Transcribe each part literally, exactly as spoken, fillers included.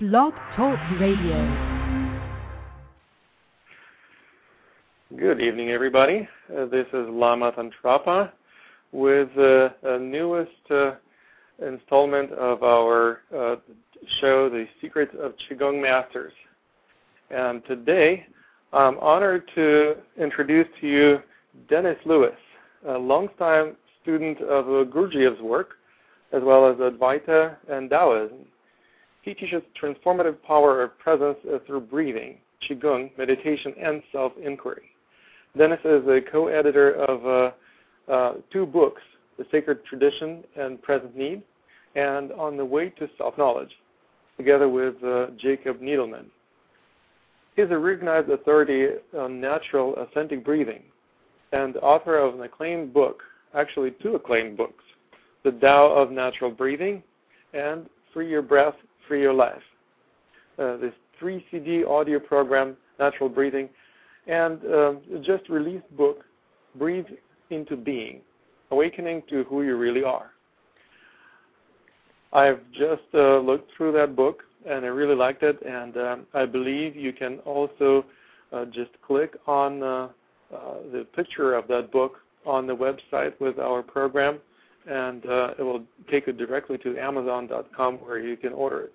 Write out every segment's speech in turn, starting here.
Blog Talk Radio. Good evening, everybody. Uh, this is Lama Tantrapa with uh, a newest uh, installment of our uh, show, The Secrets of Qigong Masters. And today, I'm honored to introduce to you Dennis Lewis, a longtime student of Gurdjieff's work, as well as Advaita and Taoism. He teaches transformative power of presence through breathing, Qigong, meditation, and self-inquiry. Dennis is a co-editor of uh, uh, two books, The Sacred Tradition and Present Need, and On the Way to Self-Knowledge, together with uh, Jacob Needleman. He's a recognized authority on natural authentic breathing and author of an acclaimed book, actually two acclaimed books, The Tao of Natural Breathing and Free Your Breath, Free Your Life. Uh, this three C D audio program, Natural Breathing, and uh, just released book, Breathe into Being, Awakening to Who You Really Are. I've just uh, looked through that book, and I really liked it, and um, I believe you can also uh, just click on uh, uh, the picture of that book on the website with our program, and uh, it will take you directly to amazon dot com where you can order it.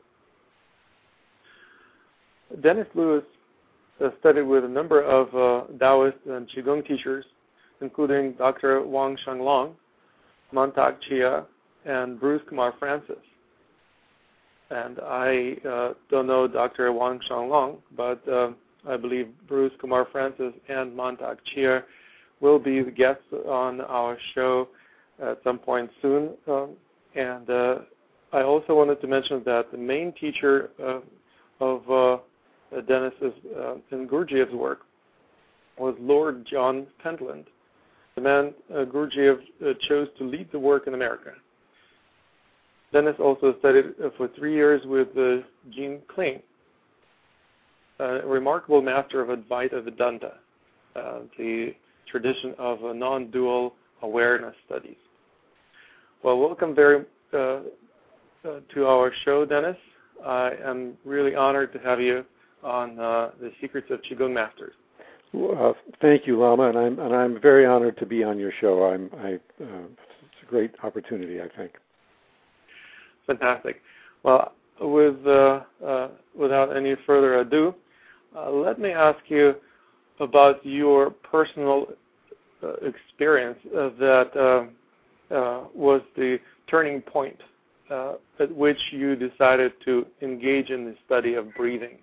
Dennis Lewis uh, studied with a number of uh, Taoist and Qigong teachers, including Doctor Wang Shanglong, Mantak Chia, and Bruce Kumar Francis. And I uh, don't know Doctor Wang Shanglong, but uh, I believe Bruce Kumar Francis and Mantak Chia will be the guests on our show at some point soon. Um, and uh, I also wanted to mention that the main teacher uh, of uh, Dennis's uh, in Gurdjieff's work was Lord John Pentland, the man uh, Gurdjieff uh, chose to lead the work in America. Dennis also studied uh, for three years with uh, Jean Klein, a remarkable master of Advaita Vedanta, uh, the tradition of uh, non-dual awareness studies. Well, welcome very uh, uh, to our show, Dennis. I am really honored to have you on uh, the Secrets of Qigong Masters. Well, uh, thank you, Lama, and I'm and I'm very honored to be on your show. I'm I, uh, it's a great opportunity, I think. Fantastic. Well, with uh, uh, without any further ado, uh, let me ask you about your personal uh, experience uh, that uh, uh, was the turning point uh, at which you decided to engage in the study of breathing.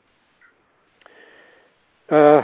Uh,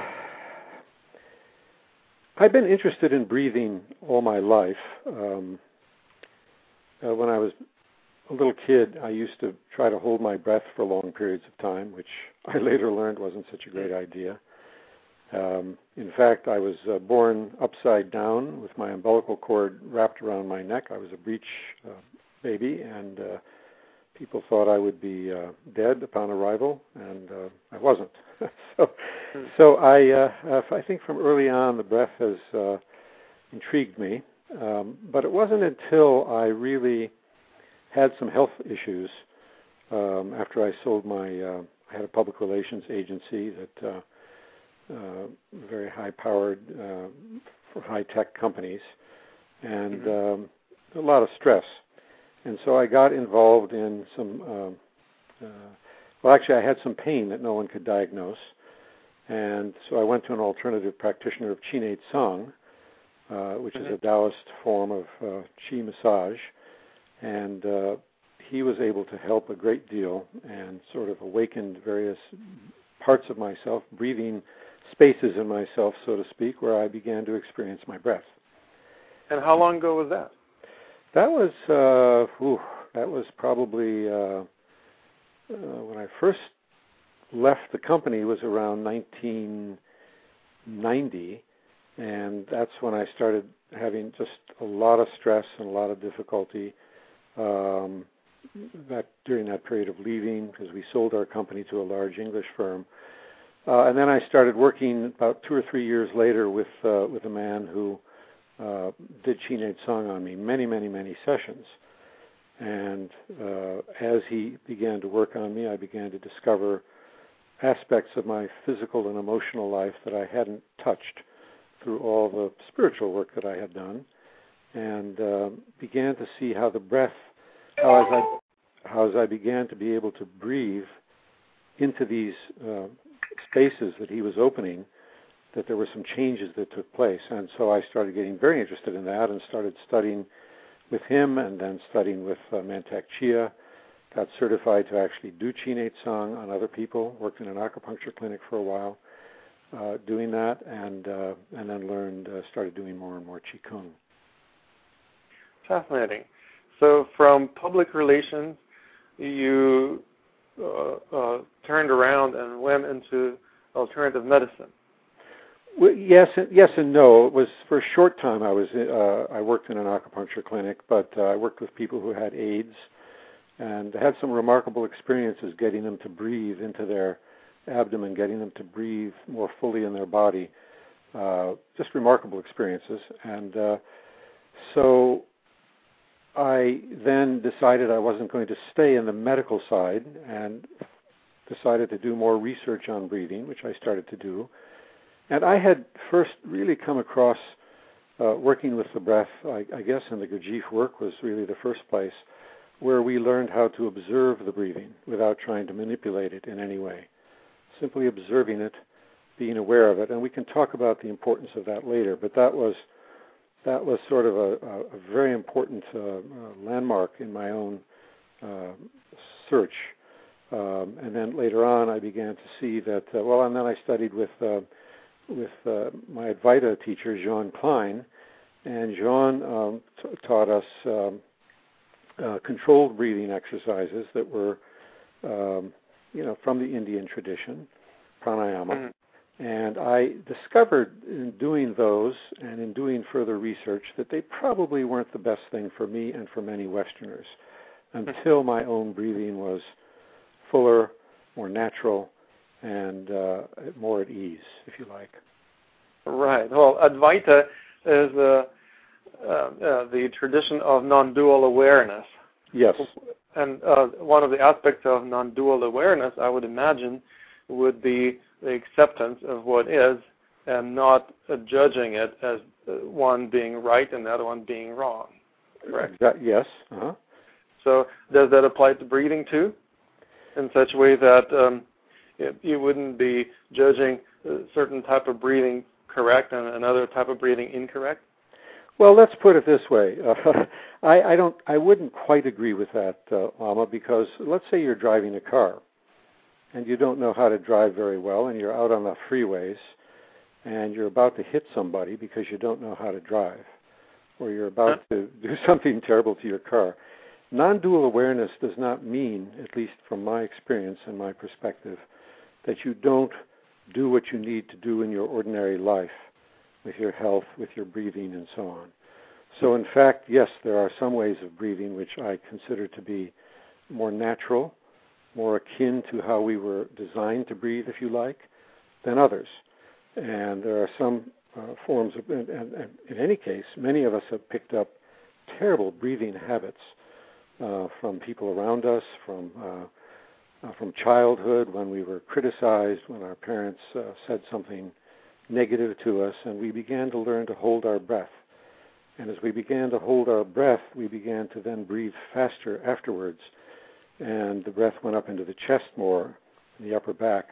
I've been interested in breathing all my life. Um, uh, when I was a little kid, I used to try to hold my breath for long periods of time, which I later learned wasn't such a great idea. Um, in fact, I was uh, born upside down with my umbilical cord wrapped around my neck. I was a breech uh, baby, and uh, people thought I would be uh, dead upon arrival, and uh, I wasn't. so, so I, uh, I think from early on the breath has uh, intrigued me, um, but it wasn't until I really had some health issues um, after I sold my, uh, I had a public relations agency that uh, uh, very high-powered uh, for high-tech companies, and mm-hmm. um, a lot of stress. And so I got involved in some, uh, uh, well, actually I had some pain that no one could diagnose, and so I went to an alternative practitioner of Qinei Tsang, uh, which mm-hmm. is a Taoist form of uh, Qi massage. And uh, he was able to help a great deal and sort of awakened various parts of myself, breathing spaces in myself, so to speak, where I began to experience my breath. And how long ago was that? That was uh, whew, that was probably uh, uh, when I first left the company was around nineteen ninety, and that's when I started having just a lot of stress and a lot of difficulty. Um, that during that period of leaving, because we sold our company to a large English firm, uh, and then I started working about two or three years later with uh, with a man who uh, did Qinei Tsang on me, many, many, many sessions, And uh, as he began to work on me, I began to discover aspects of my physical and emotional life that I hadn't touched through all the spiritual work that I had done, and uh, began to see how the breath, how as I, how as I began to be able to breathe into these uh, spaces that he was opening, that there were some changes that took place. And so I started getting very interested in that and started studying with him and then studying with uh, Mantak Chia, got certified to actually do Qi Tsang on other people, worked in an acupuncture clinic for a while uh, doing that, and uh, and then learned, uh, started doing more and more Qigong. Fascinating. So from public relations, you uh, uh, turned around and went into alternative medicine. Well, yes, yes and no. It was for a short time. I was uh, I worked in an acupuncture clinic, but uh, I worked with people who had AIDS, and had some remarkable experiences getting them to breathe into their abdomen, getting them to breathe more fully in their body. Uh, just remarkable experiences, and uh, so I then decided I wasn't going to stay in the medical side, and decided to do more research on breathing, which I started to do. And I had first really come across uh, working with the breath, I, I guess in the Gurdjieff work was really the first place where we learned how to observe the breathing without trying to manipulate it in any way. Simply observing it, being aware of it. And we can talk about the importance of that later, but that was that was sort of a, a very important uh, uh, landmark in my own uh, search. Um, and then later on I began to see that, uh, well, and then I studied with uh, with uh, my Advaita teacher, Jean Klein, and Jean um, t- taught us um, uh, controlled breathing exercises that were, um, you know, from the Indian tradition, pranayama. Mm-hmm. And I discovered in doing those and in doing further research that they probably weren't the best thing for me and for many Westerners until my own breathing was fuller, more natural, and uh, more at ease, if you like. Right. Well, Advaita is uh, uh, uh, the tradition of non-dual awareness. Yes. And uh, one of the aspects of non-dual awareness, I would imagine, would be the acceptance of what is and not uh, judging it as uh, one being right and the other one being wrong. Correct? That, yes. Uh-huh. So does that apply to breathing too, in such a way that um, you wouldn't be judging a certain type of breathing correct and another type of breathing incorrect? Well, let's put it this way. Uh, I, I don't. I wouldn't quite agree with that, uh, Lama, because let's say you're driving a car and you don't know how to drive very well, and you're out on the freeways and you're about to hit somebody because you don't know how to drive, or you're about huh? to do something terrible to your car. Non-dual awareness does not mean, at least from my experience and my perspective, that you don't do what you need to do in your ordinary life with your health, with your breathing, and so on. So in fact, yes, there are some ways of breathing which I consider to be more natural, more akin to how we were designed to breathe, if you like, than others. And there are some uh, forms of, and, and, and in any case, many of us have picked up terrible breathing habits uh, from people around us, from uh, Uh, from childhood, when we were criticized, when our parents uh, said something negative to us, and we began to learn to hold our breath. And as we began to hold our breath, we began to then breathe faster afterwards, and the breath went up into the chest more, in the upper back,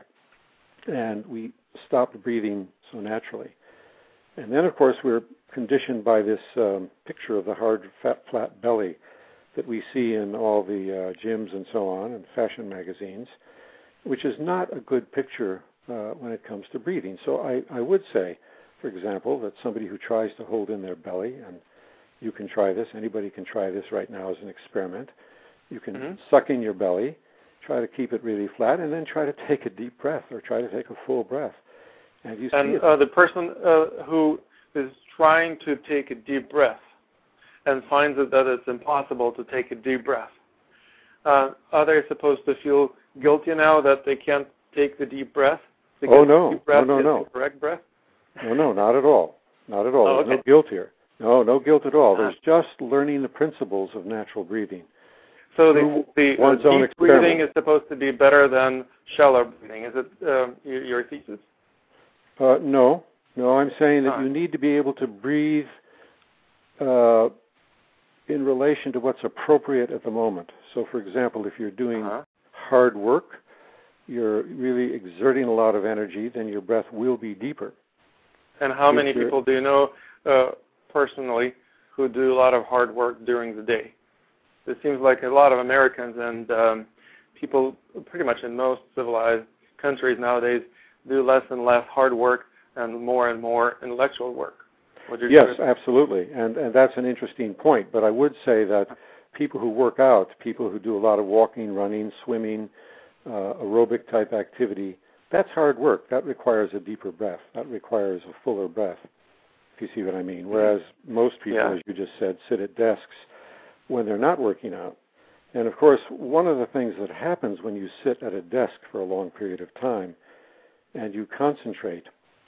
and we stopped breathing so naturally. And then, of course, we're conditioned by this um, picture of the hard, fat, flat belly that we see in all the uh, gyms and so on, and fashion magazines, which is not a good picture uh, when it comes to breathing. So I, I would say, for example, that somebody who tries to hold in their belly, and you can try this, anybody can try this right now as an experiment, you can mm-hmm. suck in your belly, try to keep it really flat, and then try to take a deep breath, or try to take a full breath. And, you and see it, uh, the person uh, who is trying to take a deep breath and finds it that it's impossible to take a deep breath, uh, are they supposed to feel guilty now that they can't take the deep breath? Because oh, no. The deep breath no, no, is no. the correct breath? No, no, not at all. Not at all. Oh, There's okay. no guilt here. No, no guilt at all. Uh-huh. There's just learning the principles of natural breathing. So the, the uh, deep breathing is supposed to be better than shallow breathing. Is it uh, your thesis? Uh, no. No, I'm saying that you need to be able to breathe uh, in relation to what's appropriate at the moment. So, for example, if you're doing uh-huh. hard work, you're really exerting a lot of energy, then your breath will be deeper. And how if many people do you know uh, personally who do a lot of hard work during the day? It seems like a lot of Americans and um, people pretty much in most civilized countries nowadays do less and less hard work and more and more intellectual work. Yes, absolutely. And and that's an interesting point. But I would say that people who work out, people who do a lot of walking, running, swimming, uh, aerobic type activity, that's hard work. That requires a deeper breath. That requires a fuller breath, if you see what I mean. Whereas most people, yeah. as you just said, sit at desks when they're not working out. And, of course, one of the things that happens when you sit at a desk for a long period of time and you concentrate,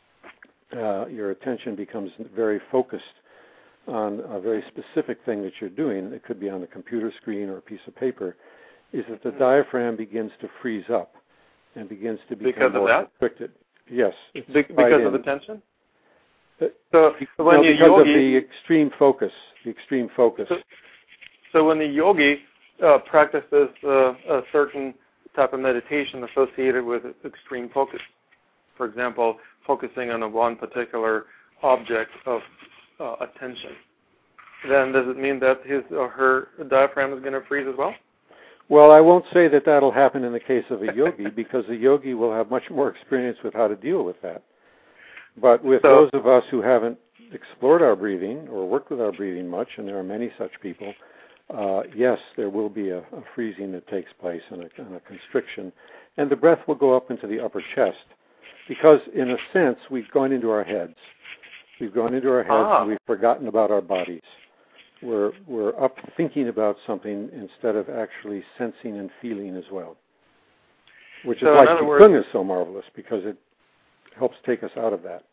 uh, your attention becomes very focused on a very specific thing that you're doing. It could be on a computer screen or a piece of paper, is that the diaphragm begins to freeze up and begins to become because more of that? constricted. Yes. Be- because of the tension? Uh, so when no, you because yogi, of the extreme focus, the extreme focus. So, so when the yogi uh, practices uh, a certain type of meditation associated with extreme focus, for example, focusing on a one particular object of uh, attention, then does it mean that his or her diaphragm is going to freeze as well? Well, I won't say that that'll happen in the case of a yogi because a yogi will have much more experience with how to deal with that. But with so, those of us who haven't explored our breathing or worked with our breathing much, and there are many such people, uh, yes, there will be a, a freezing that takes place and a, and a constriction. And the breath will go up into the upper chest because, in a sense, we've gone into our heads. We've gone into our heads ah. and we've forgotten about our bodies. We're, we're up thinking about something instead of actually sensing and feeling as well, which so is why Qigong is so marvelous because it helps take us out of that.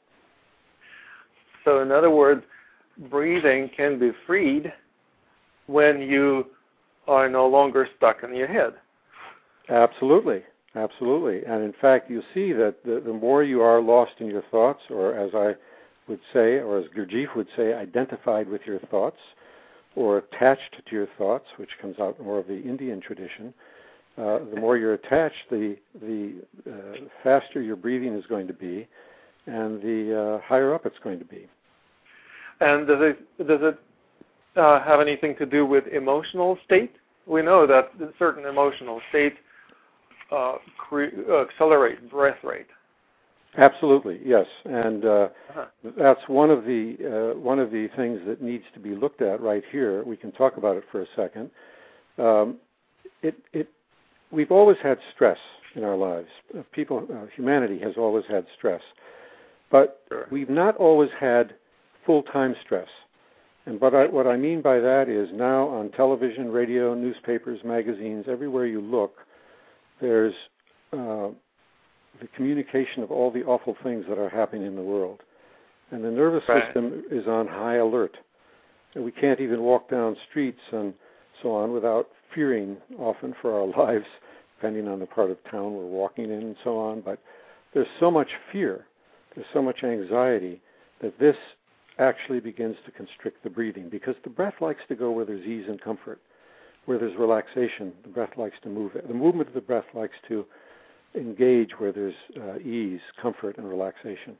So in other words, breathing can be freed when you are no longer stuck in your head. Absolutely, absolutely. And in fact, you see that the, the more you are lost in your thoughts, or as I would say, or as Gurdjieff would say, identified with your thoughts, or attached to your thoughts, which comes out more of the Indian tradition, uh, the more you're attached, the the uh, faster your breathing is going to be, and the uh, higher up it's going to be. And does it does it uh, have anything to do with emotional state? We know that certain emotional states uh, cre- uh, accelerate breath rate. Absolutely, yes, and uh, uh-huh. that's one of the uh, one of the things that needs to be looked at right here. We can talk about it for a second. Um, it, it, we've always had stress in our lives. Uh, people, uh, humanity has always had stress, but sure. we've not always had full-time stress. And what I, what I mean by that is now on television, radio, newspapers, magazines, everywhere you look, there's uh, the communication of all the awful things that are happening in the world. And the nervous right. system is on high alert. And we can't even walk down streets and so on without fearing often for our lives, depending on the part of town we're walking in and so on. But there's so much fear, there's so much anxiety that this actually begins to constrict the breathing because the breath likes to go where there's ease and comfort. Where there's relaxation, the breath likes to move. The movement of the breath likes to engage where there's uh, ease, comfort, and relaxation.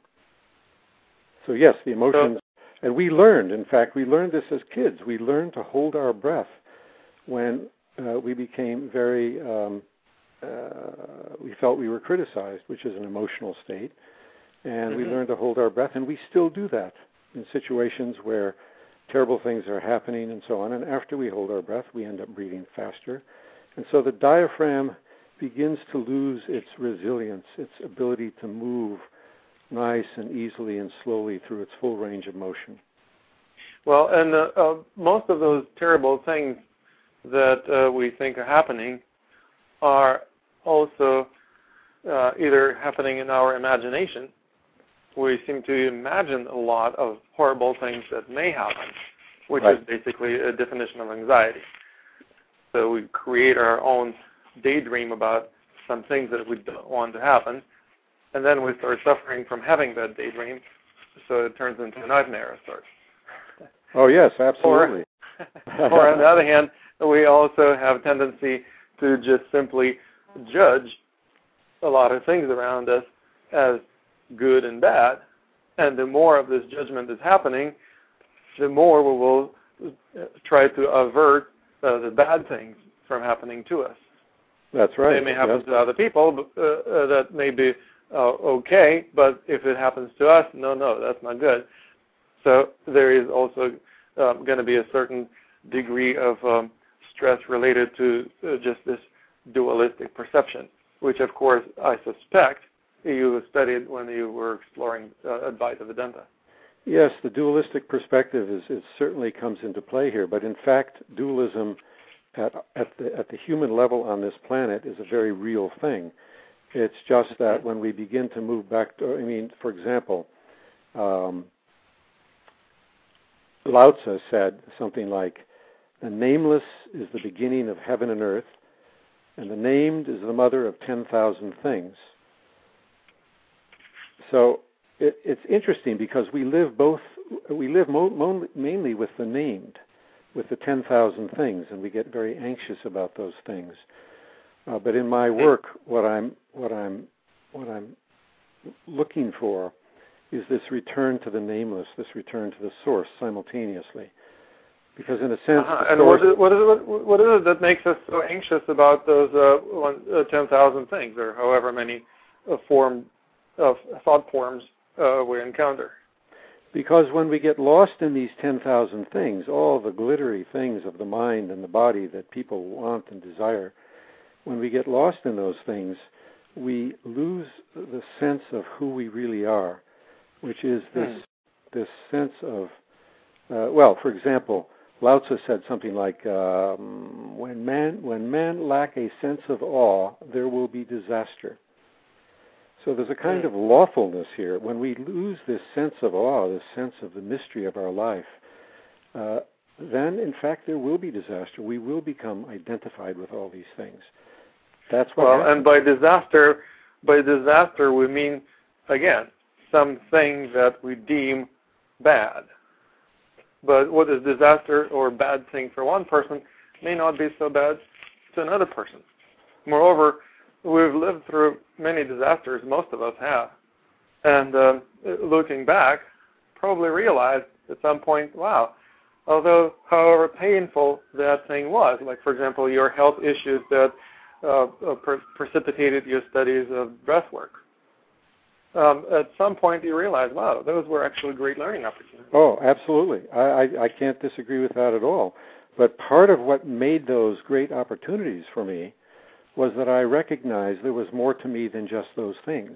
So yes, the emotions, and we learned, in fact, we learned this as kids. We learned to hold our breath when uh, we became very, um, uh, we felt we were criticized, which is an emotional state, and mm-hmm. we learned to hold our breath, and we still do that in situations where terrible things are happening and so on, and after we hold our breath, we end up breathing faster. And so the diaphragm begins to lose its resilience, its ability to move nice and easily and slowly through its full range of motion. Well, and uh, uh, most of those terrible things that uh, we think are happening are also uh, either happening in our imagination. We seem to imagine a lot of horrible things that may happen, which right. is basically a definition of anxiety. So we create our own daydream about some things that we don't want to happen, and then we start suffering from having that daydream, so it turns into a nightmare of sorts. Oh, yes, absolutely. Or, or on the other hand, we also have a tendency to just simply judge a lot of things around us as good and bad, and the more of this judgment is happening, the more we will try to avert uh, the bad things from happening to us. That's right. They may happen yes. to other people, but, uh, uh, that may be uh, okay, but if it happens to us, no, no, that's not good. So there is also um, going to be a certain degree of um, stress related to uh, just this dualistic perception, which, of course, I suspect you studied when you were exploring uh, Advaita Vedanta. Yes, the dualistic perspective is, is certainly comes into play here, but in fact, dualism at, at, the, at the human level on this planet is a very real thing. It's just that when we begin to move back to, I mean, for example, um, Lao Tzu said something like, the nameless is the beginning of heaven and earth, and the named is the mother of ten thousand things. So it, it's interesting because we live both, we live mo- mo- mainly with the named, with the ten thousand things, and we get very anxious about those things. Uh, but in my work, what I'm, what I'm, what I'm looking for is this return to the nameless, this return to the source simultaneously. Because in a sense, uh-huh. and what is, what, is it, what is it that makes us so anxious about those uh, one, uh, ten thousand things, or however many uh, form of thought forms uh, we encounter? Because when we get lost in these ten thousand things, all the glittery things of the mind and the body that people want and desire, when we get lost in those things, we lose the sense of who we really are, which is this hmm. this sense of, uh, well, for example, Lao Tzu said something like, um, when man when man lack a sense of awe, there will be disaster. So there's a kind of lawfulness here. When we lose this sense of awe, this sense of the mystery of our life, uh, then, in fact, there will be disaster. We will become identified with all these things. That's what well, happens. And by disaster, by disaster, we mean, again, something that we deem bad. But what is disaster or bad thing for one person may not be so bad to another person. Moreover, we've lived through many disasters, most of us have. And uh, looking back, probably realized at some point, wow, although however painful that thing was, like, for example, your health issues that uh, uh, per- precipitated your studies of breath work, um, at some point you realize, wow, those were actually great learning opportunities. Oh, absolutely. I, I, I can't disagree with that at all. But part of what made those great opportunities for me was that I recognized there was more to me than just those things.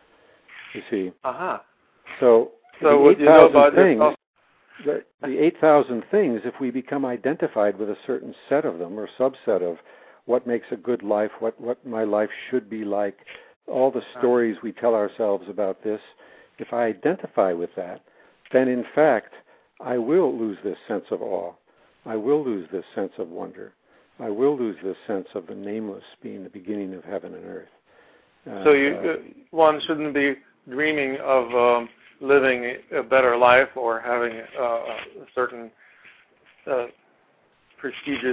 You see. Uh-huh. So, so the what you know about things, yourself. the, the eight thousand things, if we become identified with a certain set of them or subset of what makes a good life, what, what my life should be like, all the stories we tell ourselves about this, if I identify with that, then in fact I will lose this sense of awe. I will lose this sense of wonder. I will lose this sense of the nameless being the beginning of heaven and earth. And, so you, uh, one shouldn't be dreaming of um, living a better life or having uh, a certain uh, prestigious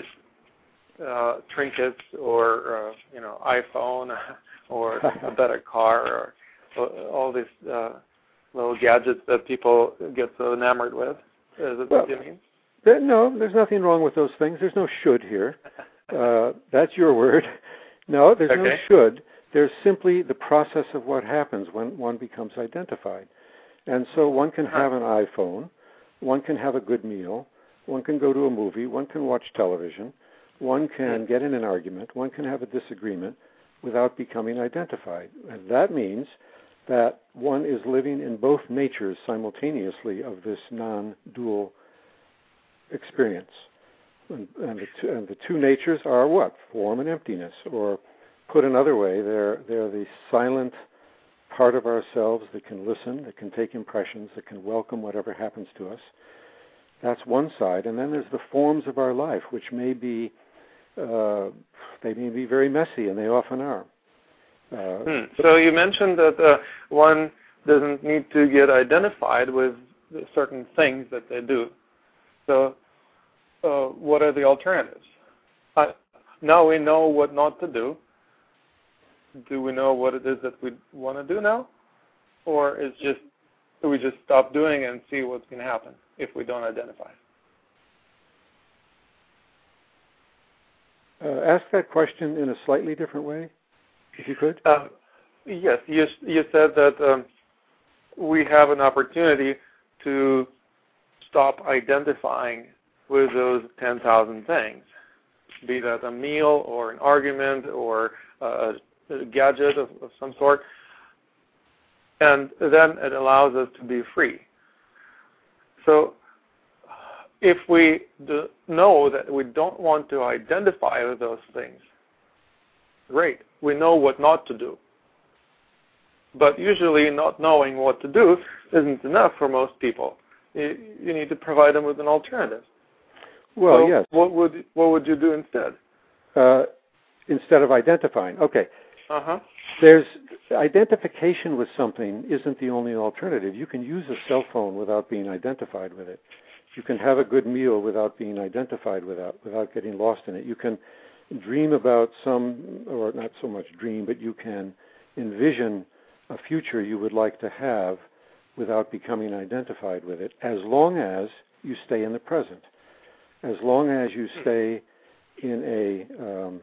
uh, trinkets or uh, you know iPhone or a better car or all these uh, little gadgets that people get so enamored with. Is it well, what you mean? There, no, there's nothing wrong with those things. There's no should here. Uh, that's your word. No, there's okay. no should. There's simply the process of what happens when one becomes identified. And so one can have an iPhone, one can have a good meal, one can go to a movie, one can watch television, one can get in an argument, one can have a disagreement without becoming identified. And that means that one is living in both natures simultaneously of this non-dual experience. And, and, the two, and the two natures are what? Form and emptiness. Or put another way, they're, they're the silent part of ourselves that can listen, that can take impressions, that can welcome whatever happens to us. That's one side. And then there's the forms of our life, which may be uh, they may be very messy, and they often are. Uh, hmm. So you mentioned that uh, one doesn't need to get identified with certain things that they do. So uh, what are the alternatives? Uh, now we know what not to do. Do we know what it is that we want to do now? Or is just do we just stop doing it and see what's going to happen if we don't identify? Uh, ask that question in a slightly different way, if you could. Uh, yes, you, you said that um, we have an opportunity to stop identifying with those ten thousand things, be that a meal or an argument or a, a gadget of, of some sort, and then it allows us to be free. So if we do know that we don't want to identify with those things, great, we know what not to do. But usually not knowing what to do isn't enough for most people. You, you need to provide them with an alternative. Well, so yes. What would what would you do instead? Uh, instead of identifying. Okay. Uh-huh. There's identification with something isn't the only alternative. You can use a cell phone without being identified with it. You can have a good meal without being identified without without getting lost in it. You can dream about some, or not so much dream, but you can envision a future you would like to have without becoming identified with it, as long as you stay in the present, as long as you stay in a um,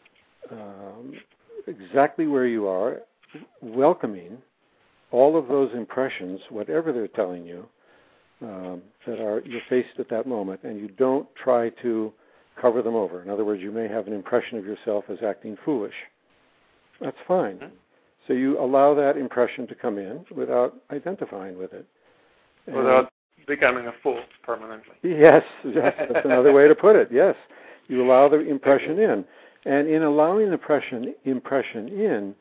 um, exactly where you are, welcoming all of those impressions, whatever they're telling you, um, that are you're faced at that moment, and you don't try to cover them over. In other words, you may have an impression of yourself as acting foolish. That's fine. Mm-hmm. So you allow that impression to come in without identifying with it. And without becoming a fool permanently. Yes, yes, that's another way to put it. Yes, you allow the impression in. And in allowing the impression, impression in,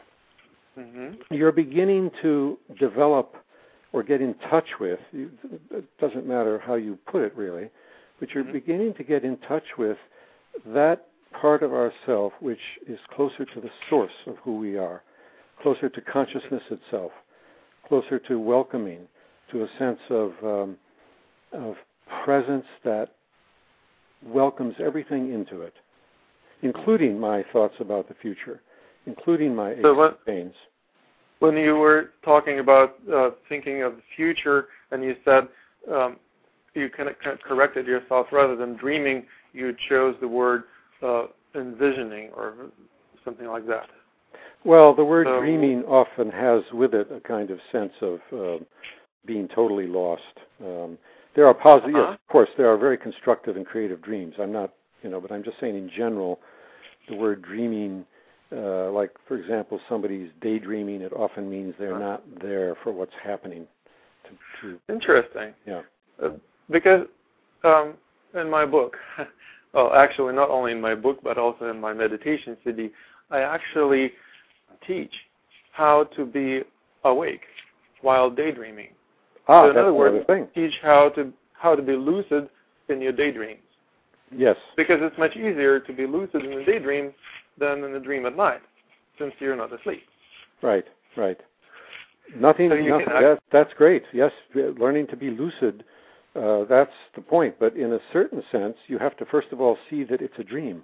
mm-hmm. you're beginning to develop or get in touch with, it doesn't matter how you put it really, but you're mm-hmm. beginning to get in touch with that part of ourself which is closer to the source of who we are, closer to consciousness itself, closer to welcoming, to a sense of um, of presence that welcomes everything into it, including my thoughts about the future, including my aches so and pains. When you were talking about uh, thinking of the future, and you said um, you kind of corrected yourself, rather than dreaming, you chose the word uh, envisioning or something like that. Well, the word so, dreaming often has with it a kind of sense of uh, being totally lost. Um, there are positive, uh-huh. yes, of course, there are very constructive and creative dreams. I'm not, you know, but I'm just saying in general, the word dreaming, uh, like, for example, somebody's daydreaming, it often means they're uh-huh. not there for what's happening. To, to, Interesting. Yeah. Uh, because um, in my book, well, actually not only in my book, but also in my meditation C D, I actually teach how to be awake while daydreaming. Ah, so in that's other words, thing. teach how to how to be lucid in your daydreams. Yes. Because it's much easier to be lucid in a daydream than in a dream at night, since you're not asleep. Right, right. Nothing, so nothing that, that's great. Yes, learning to be lucid, uh, that's the point. But in a certain sense, you have to first of all see that it's a dream.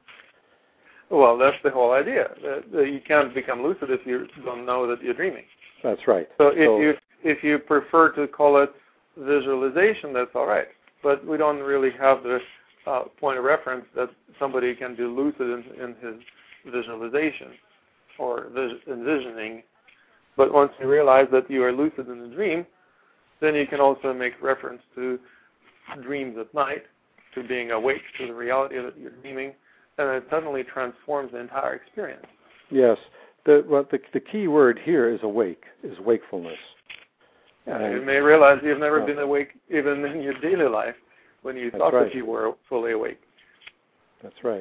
Well, that's the whole idea. Uh, you can't become lucid if you don't know that you're dreaming. That's right. So if so, you if you prefer to call it visualization, that's all right. But we don't really have the uh, point of reference that somebody can be lucid in, in his visualization or vis- envisioning. But once you realize that you are lucid in a dream, then you can also make reference to dreams at night, to being awake to the reality that you're dreaming, and it suddenly transforms the entire experience. Yes. The, well, the, the key word here is awake, is wakefulness. Yeah, and, you may realize you've never uh, been awake even in your daily life when you thought right. that you were fully awake. That's right.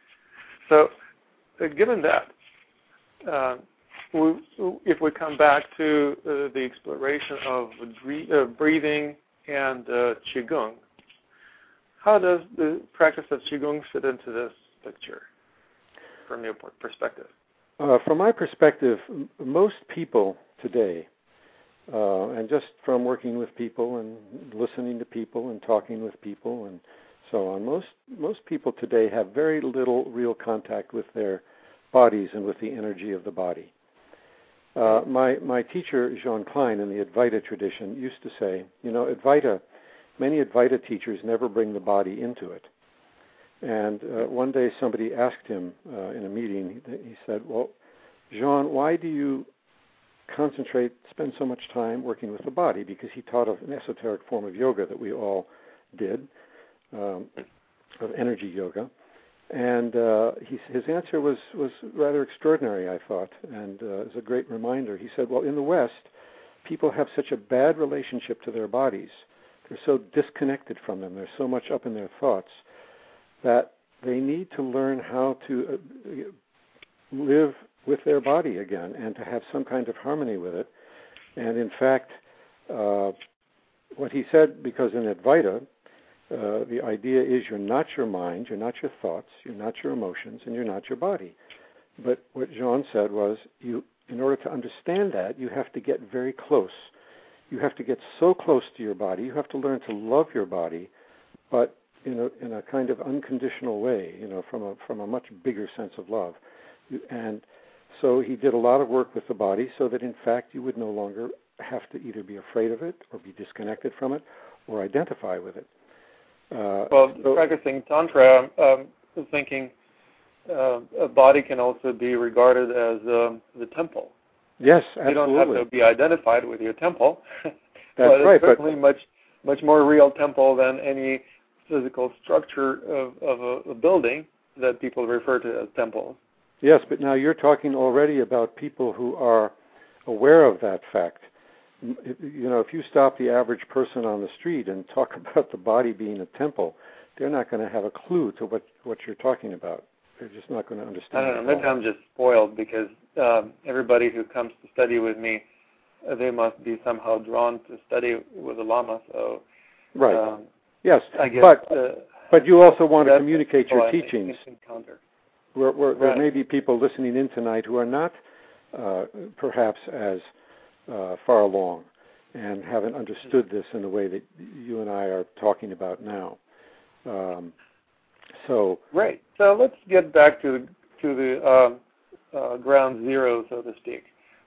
So, uh, given that, uh, we, if we come back to uh, the exploration of dre- uh, breathing and uh, Qigong, how does the practice of Qigong fit into this picture from your perspective? Uh, from my perspective, m- most people today, uh, and just from working with people and listening to people and talking with people and so on, most most people today have very little real contact with their bodies and with the energy of the body. Uh, my my teacher, Jean Klein, in the Advaita tradition, used to say, you know, Advaita, many Advaita teachers never bring the body into it. And uh, one day somebody asked him uh, in a meeting, he said, well, Jean, why do you concentrate, spend so much time working with the body? Because he taught of an esoteric form of yoga that we all did, um, of energy yoga. And uh, he, his answer was, was rather extraordinary, I thought, and uh, is a great reminder. He said, well, in the West, people have such a bad relationship to their bodies. They're so disconnected from them. They're so much up in their thoughts that they need to learn how to uh, live with their body again and to have some kind of harmony with it. And in fact, uh, what he said, because in Advaita, uh, the idea is you're not your mind, you're not your thoughts, you're not your emotions, and you're not your body. But what Jean said was, you, in order to understand that, you have to get very close. You have to get so close to your body. You have to learn to love your body, but in a in a kind of unconditional way, you know, from a from a much bigger sense of love. And so he did a lot of work with the body so that, in fact, you would no longer have to either be afraid of it or be disconnected from it or identify with it. Uh, well, so, practicing Tantra, um, thinking uh, a body can also be regarded as um, the temple. Yes, absolutely. You don't have to be identified with your temple. That's but right. It's certainly but, much much more real temple than any physical structure of, of a, a building that people refer to as temples. Yes, but now you're talking already about people who are aware of that fact. You know, if you stop the average person on the street and talk about the body being a temple, they're not going to have a clue to what, what you're talking about. They're just not going to understand. I don't know. Maybe I'm just spoiled because um, everybody who comes to study with me, uh, they must be somehow drawn to study with the Lama. So, right. Um, yes, I guess, but uh, but you also want to communicate your I teachings. Encounter. Where, where right. There may be people listening in tonight who are not uh, perhaps as uh, far along and haven't understood this in the way that you and I are talking about now. Um, so right. So let's get back to the, to the um, uh, ground zero, so to speak.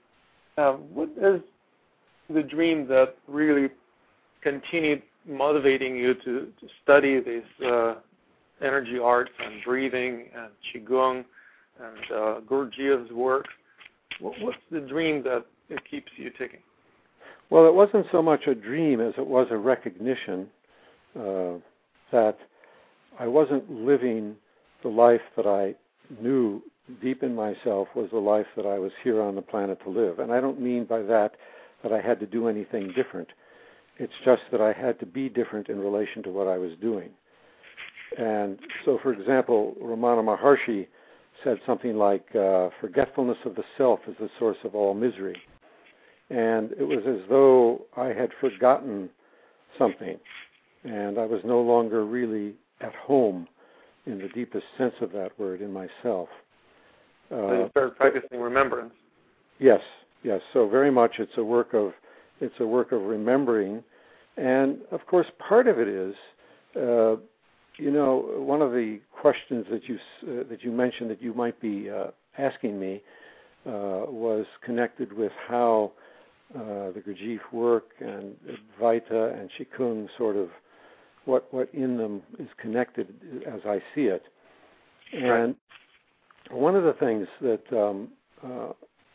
Um, what is the dream that really continued motivating you to, to study these uh, energy arts and breathing and Qigong and uh, Gurdjieff's work? What, what's the dream that it keeps you ticking? Well, it wasn't so much a dream as it was a recognition uh, that I wasn't living the life that I knew deep in myself was the life that I was here on the planet to live. And I don't mean by that that I had to do anything different. It's just that I had to be different in relation to what I was doing. And so, for example, Ramana Maharshi said something like, uh, forgetfulness of the self is the source of all misery. And it was as though I had forgotten something, and I was no longer really at home in the deepest sense of that word in myself. Uh, so you started practicing remembrance. Yes, yes. So very much it's a work of it's a work of remembering, and of course part of it is, uh, you know, one of the questions that you uh, that you mentioned that you might be uh, asking me uh, was connected with how uh, the Gurdjieff work and Advaita and Qigong sort of what what in them is connected as I see it. And one of the things that um, uh,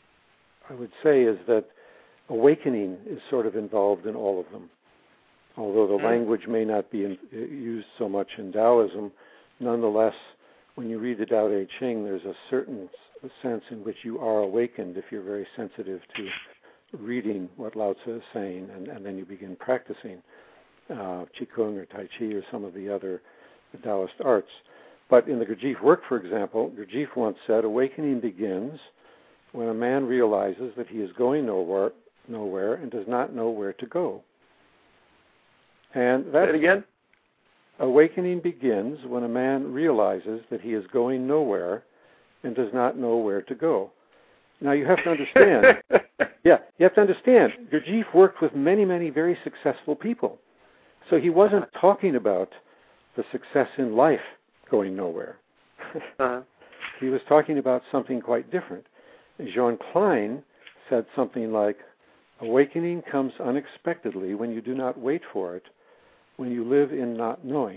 I would say is that awakening is sort of involved in all of them. Although the mm. language may not be in, used so much in Taoism, nonetheless, when you read the Tao Te Ching, there's a certain sense in which you are awakened if you're very sensitive to reading what Lao Tzu is saying, and, and then you begin practicing uh, Qigong or Tai Chi or some of the other Taoist arts. But in the Gurdjieff work, for example, Gurdjieff once said, awakening begins when a man realizes that he is going nowhere, nowhere and does not know where to go. And that's, Say it again? Awakening begins when a man realizes that he is going nowhere and does not know where to go. Now, you have to understand, yeah, you have to understand, Gurdjieff worked with many, many very successful people. So he wasn't talking about the success in life going nowhere. uh-huh. He was talking about something quite different. Jean Klein said something like, awakening comes unexpectedly when you do not wait for it, when you live in not knowing.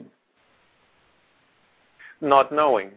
Not knowing.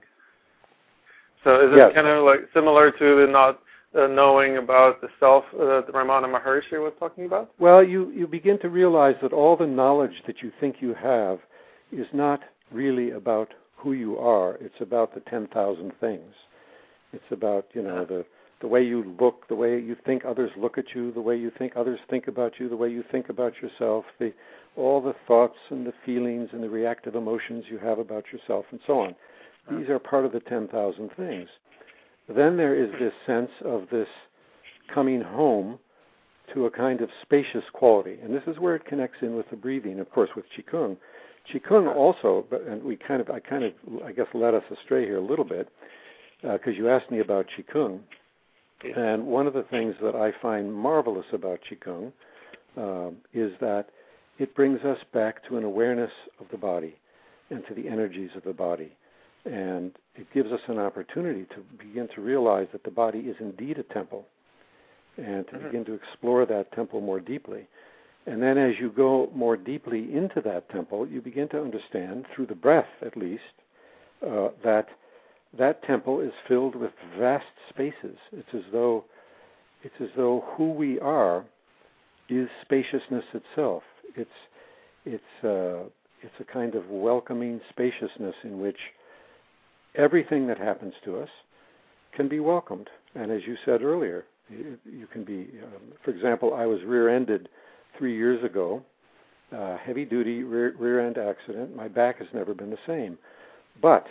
So is it yes. kind of like similar to the not uh, knowing about the self uh, that Ramana Maharshi was talking about? Well, you, you begin to realize that all the knowledge that you think you have is not really about who you are. It's about the ten thousand things. It's about, you know, the, the way you look, the way you think others look at you, the way you think others think about you, the way you think about yourself, the all the thoughts and the feelings and the reactive emotions you have about yourself and so on. These are part of the ten thousand things. Then there is this sense of this coming home to a kind of spacious quality. And this is where it connects in with the breathing, of course, with Qigong. Qigong also, but, and we kind of, I kind of, I guess, led us astray here a little bit, because uh, you asked me about Qigong. And one of the things that I find marvelous about Qigong uh, is that it brings us back to an awareness of the body and to the energies of the body. And it gives us an opportunity to begin to realize that the body is indeed a temple and to mm-hmm. begin to explore that temple more deeply. And then as you go more deeply into that temple, you begin to understand, through the breath at least, uh, that that temple is filled with vast spaces. It's as though it's as though who we are is spaciousness itself. It's it's uh, it's a kind of welcoming spaciousness in which everything that happens to us can be welcomed. And as you said earlier, you, you can be, um, for example, I was rear-ended three years ago, uh, heavy-duty rear, rear-end accident. My back has never been the same. But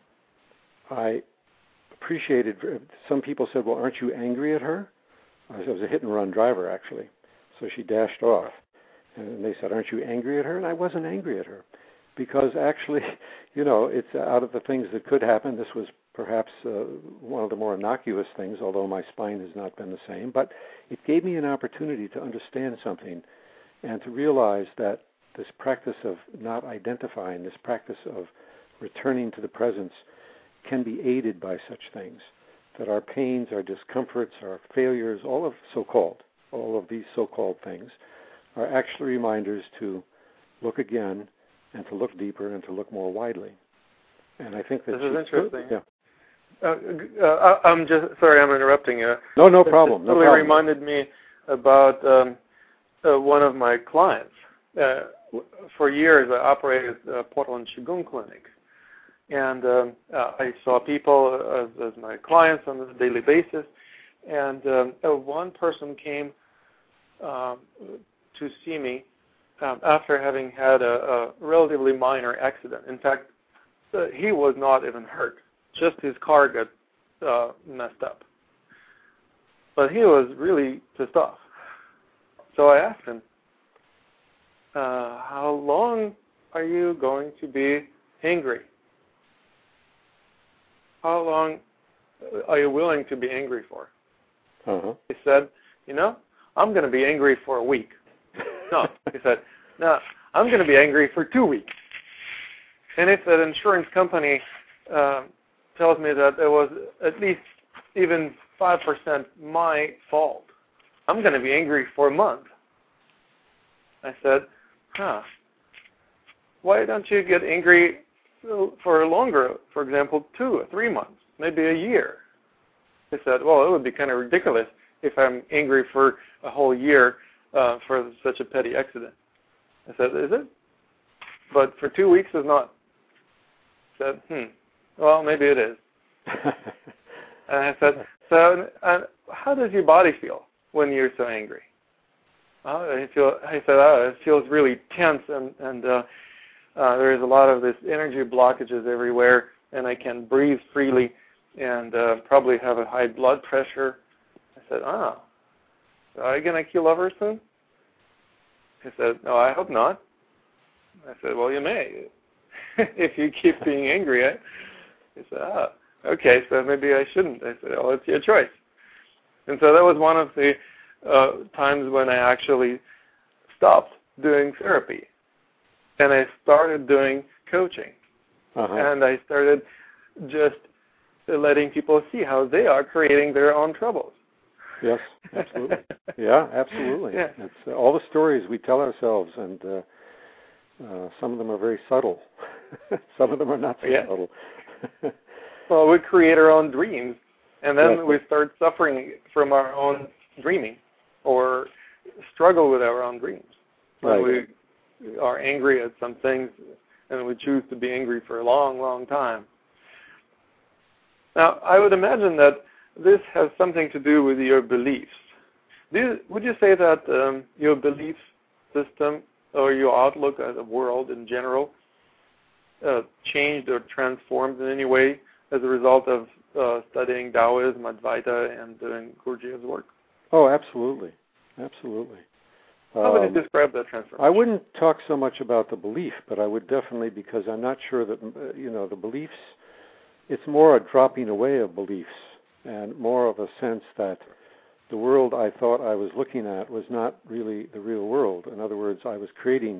I appreciated, some people said, well, aren't you angry at her? I was, I was a hit-and-run driver, actually. So she dashed off. And they said, aren't you angry at her? And I wasn't angry at her. Because actually, you know, it's out of the things that could happen. This was perhaps uh, one of the more innocuous things, although my spine has not been the same. But it gave me an opportunity to understand something and to realize that this practice of not identifying, this practice of returning to the presence can be aided by such things, that our pains, our discomforts, our failures, all of so-called, all of these so-called things are actually reminders to look again and to look deeper and to look more widely. And I think that this is interesting. Yeah. Uh, uh, I'm just sorry, I'm interrupting you. No, no problem. It no totally problem. reminded me about um, uh, one of my clients. Uh, for years, I operated a Portland Qigong clinic, and um, uh, I saw people as, as my clients on a daily basis. And um, uh, one person came um, to see me Um, after having had a, a relatively minor accident. In fact, uh, he was not even hurt. Just his car got uh, messed up. But he was really pissed off. So I asked him, uh, how long are you going to be angry? How long are you willing to be angry for? Uh-huh. He said, you know, I'm going to be angry for a week. No, he said, no, I'm going to be angry for two weeks. And if an insurance company uh, tells me that it was at least even five percent my fault, I'm going to be angry for a month. I said, huh, why don't you get angry for longer, for example, two or three months, maybe a year? He said, well, it would be kind of ridiculous if I'm angry for a whole year Uh, for such a petty accident. I said, is it? But for two weeks is not. I said, hmm, well, maybe it is. And I said, so uh, how does your body feel when you're so angry? Uh, I, feel, I said, oh, it feels really tense, and, and uh, uh, there's a lot of this energy blockages everywhere, and I can breathe freely and uh, probably have a high blood pressure. I said, ah. Are you going to keel over soon? He said, no, I hope not. I said, well, you may. if you keep being angry, I, I said, ah, okay, so maybe I shouldn't. I said, oh, it's your choice. And so that was one of the uh, times when I actually stopped doing therapy, and I started doing coaching. Uh-huh. And I started just letting people see how they are creating their own troubles. Yes, absolutely. Yeah, absolutely. Yeah. It's uh, all the stories we tell ourselves, and uh, uh, some of them are very subtle. Some of them are not so yeah. subtle. Well, we create our own dreams, and then yes. we start suffering from our own dreaming, or struggle with our own dreams. When Right. we are angry at some things, and we choose to be angry for a long, long time. Now, I would imagine that this has something to do with your beliefs. Do you, would you say that um, your belief system or your outlook at the world in general uh, changed or transformed in any way as a result of uh, studying Taoism, Advaita, and doing Gurdjieff's work? Oh, absolutely. Absolutely. How would Um, you describe that transformation? I wouldn't talk so much about the belief, but I would definitely, because I'm not sure that, uh, you know, the beliefs, it's more a dropping away of beliefs and more of a sense that the world I thought I was looking at was not really the real world. In other words, I was creating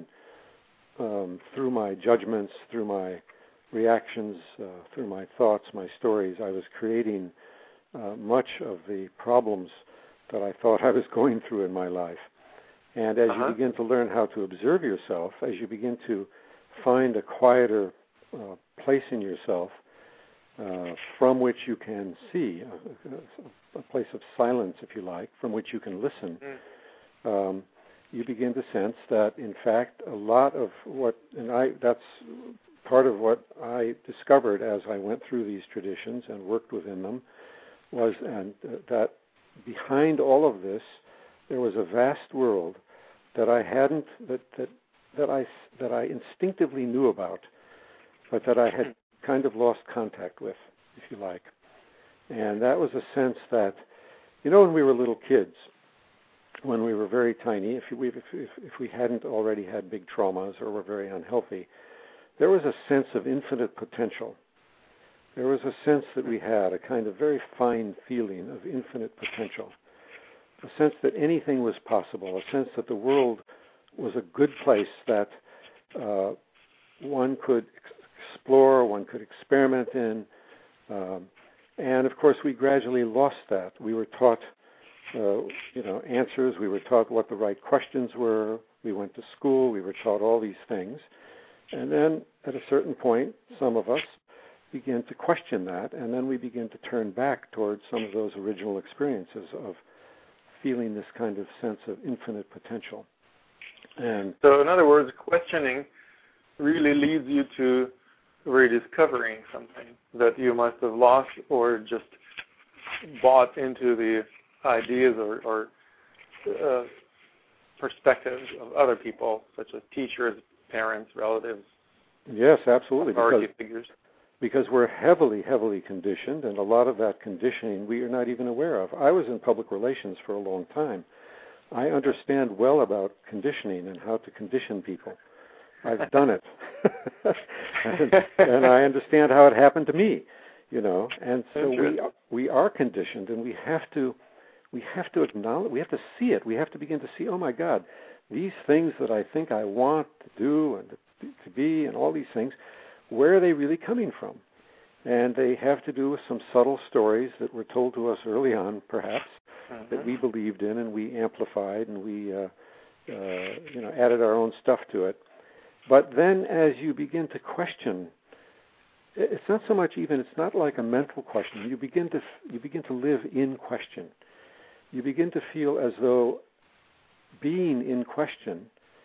um, through my judgments, through my reactions, uh, through my thoughts, my stories, I was creating uh, much of the problems that I thought I was going through in my life. And as uh-huh. you begin to learn how to observe yourself, as you begin to find a quieter uh, place in yourself uh, from which you can see, a, a place of silence, if you like, from which you can listen, mm. um, you begin to sense that, in fact, a lot of what, and I, that's part of what I discovered as I went through these traditions and worked within them, was and uh, that behind all of this, there was a vast world that I hadn't, that, that that I that I instinctively knew about, but that I had kind of lost contact with, if you like. And that was a sense that, you know, when we were little kids, when we were very tiny, if we if, if, if we hadn't already had big traumas or were very unhealthy, there was a sense of infinite potential. There was a sense that we had, a kind of very fine feeling of infinite potential. A sense that anything was possible, a sense that the world was a good place that uh, one could explore, one could experiment in. Um, and, of course, we gradually lost that. We were taught, uh, you know, answers. We were taught what the right questions were. We went to school. We were taught all these things. And then, at a certain point, some of us began to question that, and then we begin to turn back towards some of those original experiences of feeling this kind of sense of infinite potential. And so, in other words, questioning really leads you to rediscovering something that you must have lost or just bought into the ideas or, or uh, perspectives of other people, such as teachers, parents, relatives. Yes, absolutely. Authority because, figures. Because we're heavily, heavily conditioned, and a lot of that conditioning we are not even aware of. I was in public relations for a long time. I understand well about conditioning and how to condition people. I've done it. and, and I understand how it happened to me, you know. And so we we are conditioned, and we have to we have to acknowledge, we have to see it. We have to begin to see, oh my God, these things that I think I want to do and to, to be and all these things, where are they really coming from? And they have to do with some subtle stories that were told to us early on, perhaps, uh-huh. that we believed in and we amplified and we, uh, uh, you know, added our own stuff to it. But then, as you begin to question, it's not so much even. It's not like a mental question. You begin to you begin to live in question. You begin to feel as though being in question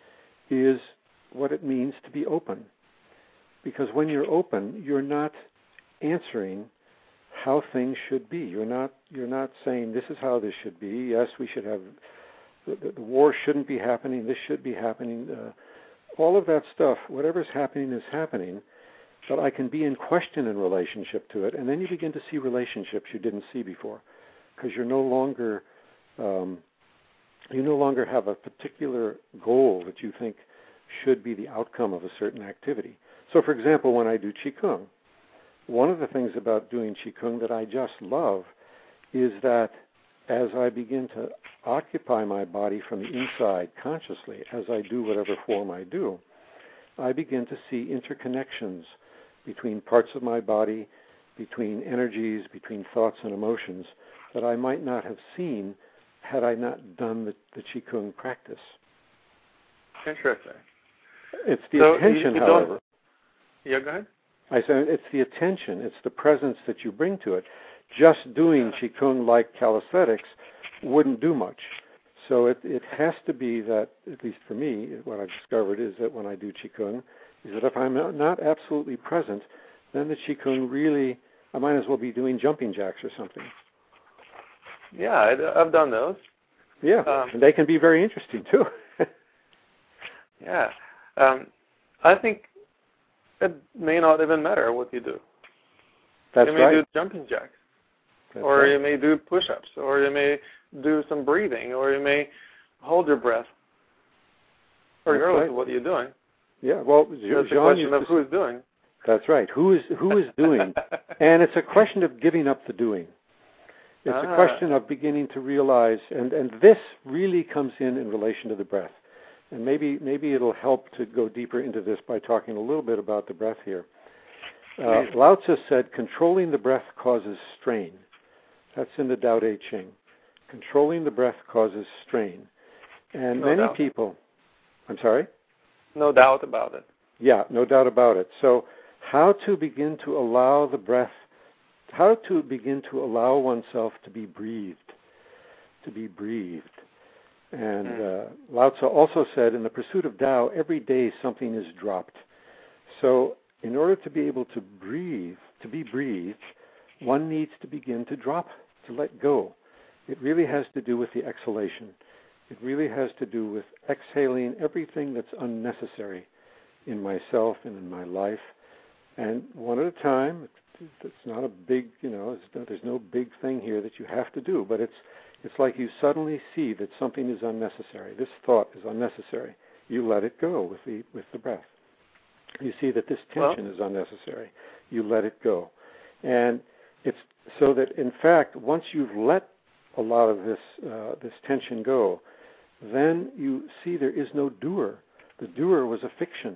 is what it means to be open. Because when you're open, you're not answering how things should be. You're not you're not saying this is how this should be. Yes, we should have the, the war shouldn't be happening. This should be happening. Uh, all of that stuff, whatever's happening is happening. But I can be in question in relationship to it, and then you begin to see relationships you didn't see before, because you're no longer um, you no longer have a particular goal that you think should be the outcome of a certain activity. So, for example, when I do Qigong, one of the things about doing Qigong that I just love is that as I begin to occupy my body from the inside consciously, as I do whatever form I do, I begin to see interconnections between parts of my body, between energies, between thoughts and emotions that I might not have seen had I not done the, the Qigong practice. Interesting. It's the so attention, you, you however. Yeah, go ahead. I said it's the attention, it's the presence that you bring to it. Just doing Qigong like calisthenics wouldn't do much. So it, it has to be that, at least for me, what I've discovered is that when I do Qigong, is that if I'm not absolutely present, then the Qigong really, I might as well be doing jumping jacks or something. Yeah, I, I've done those. Yeah, um, and they can be very interesting too. yeah. Um, I think it may not even matter what you do. That's you may right. do jumping jacks, That's or right. you may do push-ups, or you may do some breathing, or you may hold your breath, regardless right. of what you're doing. Yeah, well, That's Jean the question of to, who's doing. That's right. Who is who is doing? And it's a question of giving up the doing. It's ah. a question of beginning to realize, and, and this really comes in in relation to the breath. And maybe maybe it'll help to go deeper into this by talking a little bit about the breath here. Uh, Lao Tzu said, controlling the breath causes strain. That's in the Tao Te Ching. Controlling the breath causes strain. And no many doubt. people, I'm sorry? No doubt about it. Yeah, no doubt about it. So how to begin to allow the breath, how to begin to allow oneself to be breathed, to be breathed. And mm. uh, Lao Tzu also said, in the pursuit of Tao, every day something is dropped. So in order to be able to breathe, to be breathed, one needs to begin to drop, to let go. It really has to do with the exhalation. It really has to do with exhaling everything that's unnecessary in myself and in my life. And one at a time. It's not a big, you know, there's no big thing here that you have to do, but it's it's like you suddenly see that something is unnecessary. This thought is unnecessary. You let it go with the with the breath. You see that this tension well, is unnecessary. You let it go. And it's so that, in fact, once you've let a lot of this uh, this tension go, then you see there is no doer. The doer was a fiction.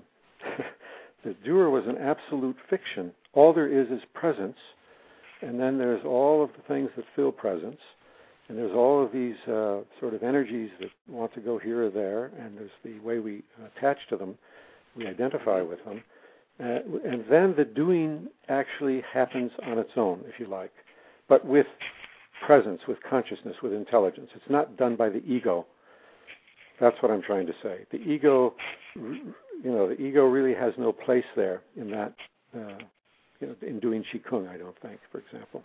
The doer was an absolute fiction. All there is is presence, and then there's all of the things that fill presence, and there's all of these uh, sort of energies that want to go here or there, and there's the way we attach to them, we identify with them, uh, and then the doing actually happens on its own, if you like, but with presence, with consciousness, with intelligence. It's not done by the ego. That's what I'm trying to say. The ego, you know, the ego really has no place there in that, uh, you know, in doing Qigong, I don't think, for example.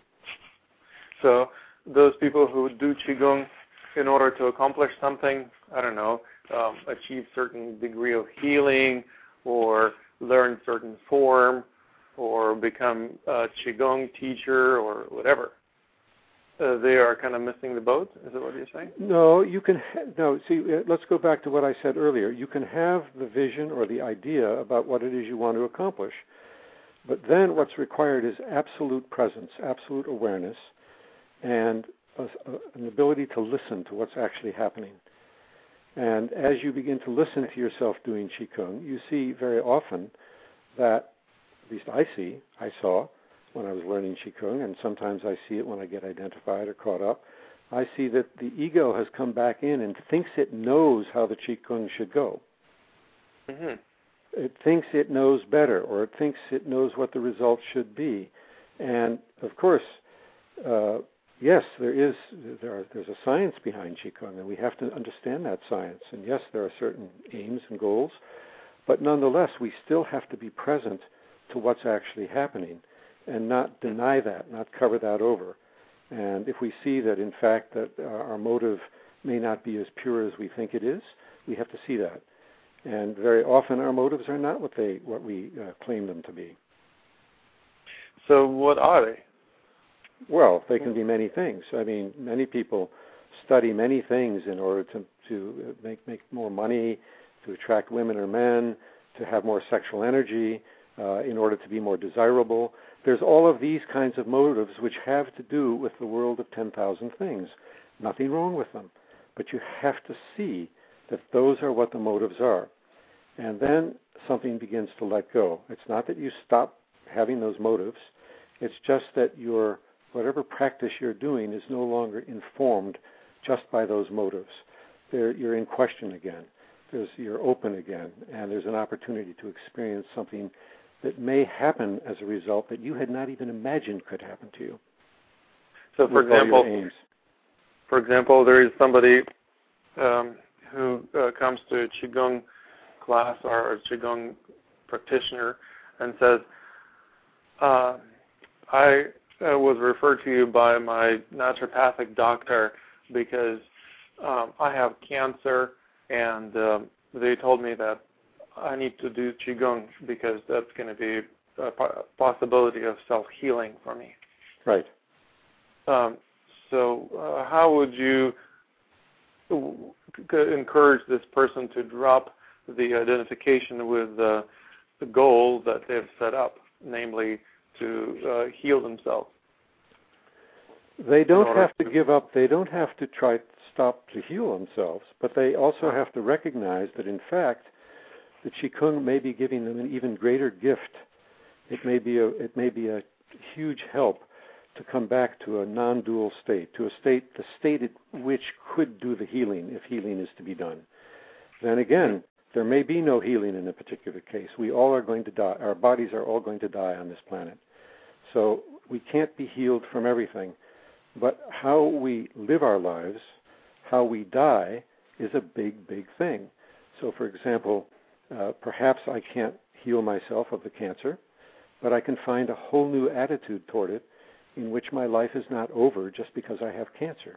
So those people who do Qigong in order to accomplish something, I don't know, um, achieve certain degree of healing or learn certain form or become a Qigong teacher or whatever, Uh, they are kind of missing the boat? Is that what you're saying? No, you can, ha- no, see, uh, let's go back to what I said earlier. You can have the vision or the idea about what it is you want to accomplish, but then what's required is absolute presence, absolute awareness, and a, a, an ability to listen to what's actually happening. And as you begin to listen to yourself doing Qigong, you see very often that, at least I see, I saw, when I was learning Qigong, and sometimes I see it when I get identified or caught up, I see that the ego has come back in and thinks it knows how the Qigong should go. Mm-hmm. It thinks it knows better, or it thinks it knows what the result should be. And, of course, uh, yes, there is there are, there's a science behind Qigong, and we have to understand that science. And, yes, there are certain aims and goals, but nonetheless, we still have to be present to what's actually happening, and not deny that, not cover that over. And if we see that, in fact, that our motive may not be as pure as we think it is, we have to see that. And very often our motives are not what they what we uh, claim them to be. So what are they? Well, they can be many things. I mean, many people study many things in order to, to make, make more money, to attract women or men, to have more sexual energy, uh, in order to be more desirable. There's all of these kinds of motives which have to do with the world of ten thousand things. Nothing wrong with them, but you have to see that those are what the motives are. And then something begins to let go. It's not that you stop having those motives. It's just that your whatever practice you're doing is no longer informed just by those motives. They're, you're in question again. There's, you're open again, and there's an opportunity to experience something that may happen as a result that you had not even imagined could happen to you. So, for example, for example, there is somebody um, who uh, comes to a Qigong class or a Qigong practitioner and says, uh, I uh, was referred to you by my naturopathic doctor because um, I have cancer, and um, they told me that I need to do Qigong because that's going to be a possibility of self-healing for me. Right. Um, so uh, how would you encourage this person to drop the identification with uh, the goal that they've set up, namely to uh, heal themselves? They don't have to give up. They don't have to try to stop to heal themselves, but they also have to recognize that, in fact, the Qigong may be giving them an even greater gift. It may be a, it may be a huge help to come back to a non-dual state, to a state, the state at which could do the healing if healing is to be done. Then again, there may be no healing in a particular case. We all are going to die. Our bodies are all going to die on this planet. So we can't be healed from everything. But how we live our lives, how we die, is a big, big thing. So, for example, uh, perhaps I can't heal myself of the cancer, but I can find a whole new attitude toward it in which my life is not over just because I have cancer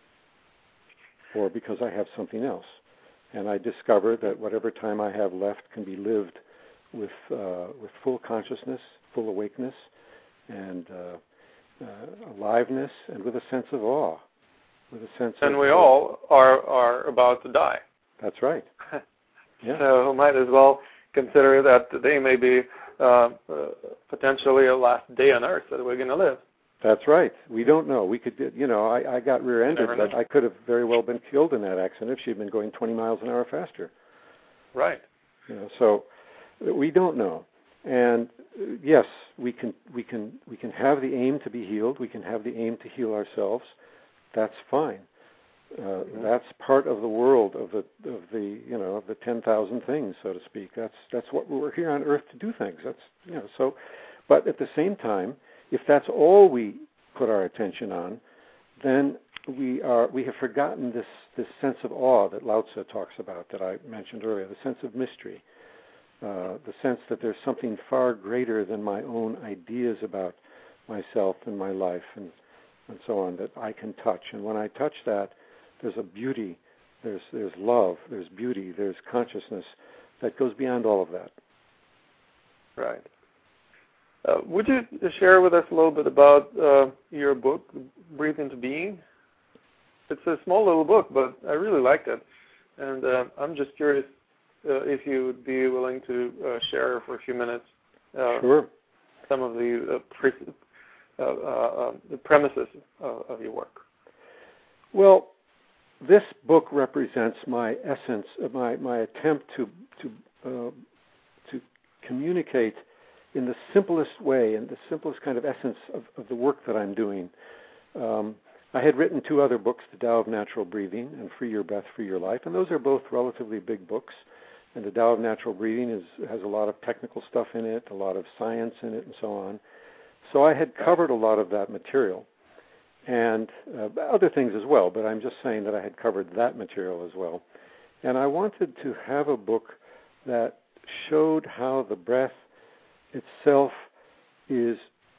or because I have something else. And I discover that whatever time I have left can be lived with uh, with full consciousness, full awakeness, and uh, uh, aliveness, and with a sense of awe, with a sense. And of, we all are are about to die. That's right. Yeah. So might as well consider that today may be uh, uh, potentially a last day on Earth that we're going to live. That's right. We don't know. We could, you know, I, I got rear-ended, but I could have very well been killed in that accident if she'd been going twenty miles an hour faster. Right. You know, so we don't know. And uh, yes, we can, we can, we can have the aim to be healed. We can have the aim to heal ourselves. That's fine. Uh, mm-hmm. That's part of the world of the, of the, you know, of the ten thousand things, so to speak. That's that's what we're here on Earth to do things. That's, you know, so. But at the same time, if that's all we put our attention on, then we are we have forgotten this, this sense of awe that Lao Tzu talks about that I mentioned earlier, the sense of mystery, uh, the sense that there's something far greater than my own ideas about myself and my life and, and so on that I can touch. And when I touch that, there's a beauty, there's there's love, there's beauty, there's consciousness that goes beyond all of that. Right. Uh, would you share with us a little bit about uh, your book, Breathe into Being? It's a small little book, but I really liked it. And uh, I'm just curious uh, if you would be willing to uh, share for a few minutes uh, sure. some of the, uh, pre- uh, uh, the premises of, of your work. Well, this book represents my essence, my, my attempt to, to, uh, to communicate in the simplest way, in the simplest kind of essence of, of the work that I'm doing. Um, I had written two other books, The Tao of Natural Breathing and Free Your Breath, Free Your Life, and those are both relatively big books. And The Tao of Natural Breathing is, has a lot of technical stuff in it, a lot of science in it, and so on. So I had covered a lot of that material, and uh, other things as well, but I'm just saying that I had covered that material as well. And I wanted to have a book that showed how the breath itself is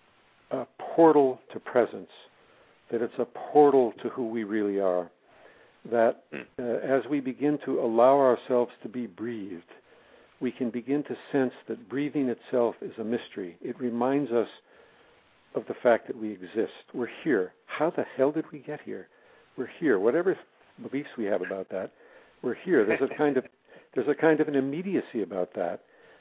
a portal to presence, that it's a portal to who we really are, that uh, as we begin to allow ourselves to be breathed, we can begin to sense that breathing itself is a mystery. It reminds us of the fact that we exist. We're here. How the hell did we get here? We're here. Whatever beliefs we have about that, we're here. There's a kind of there's a kind of an immediacy about that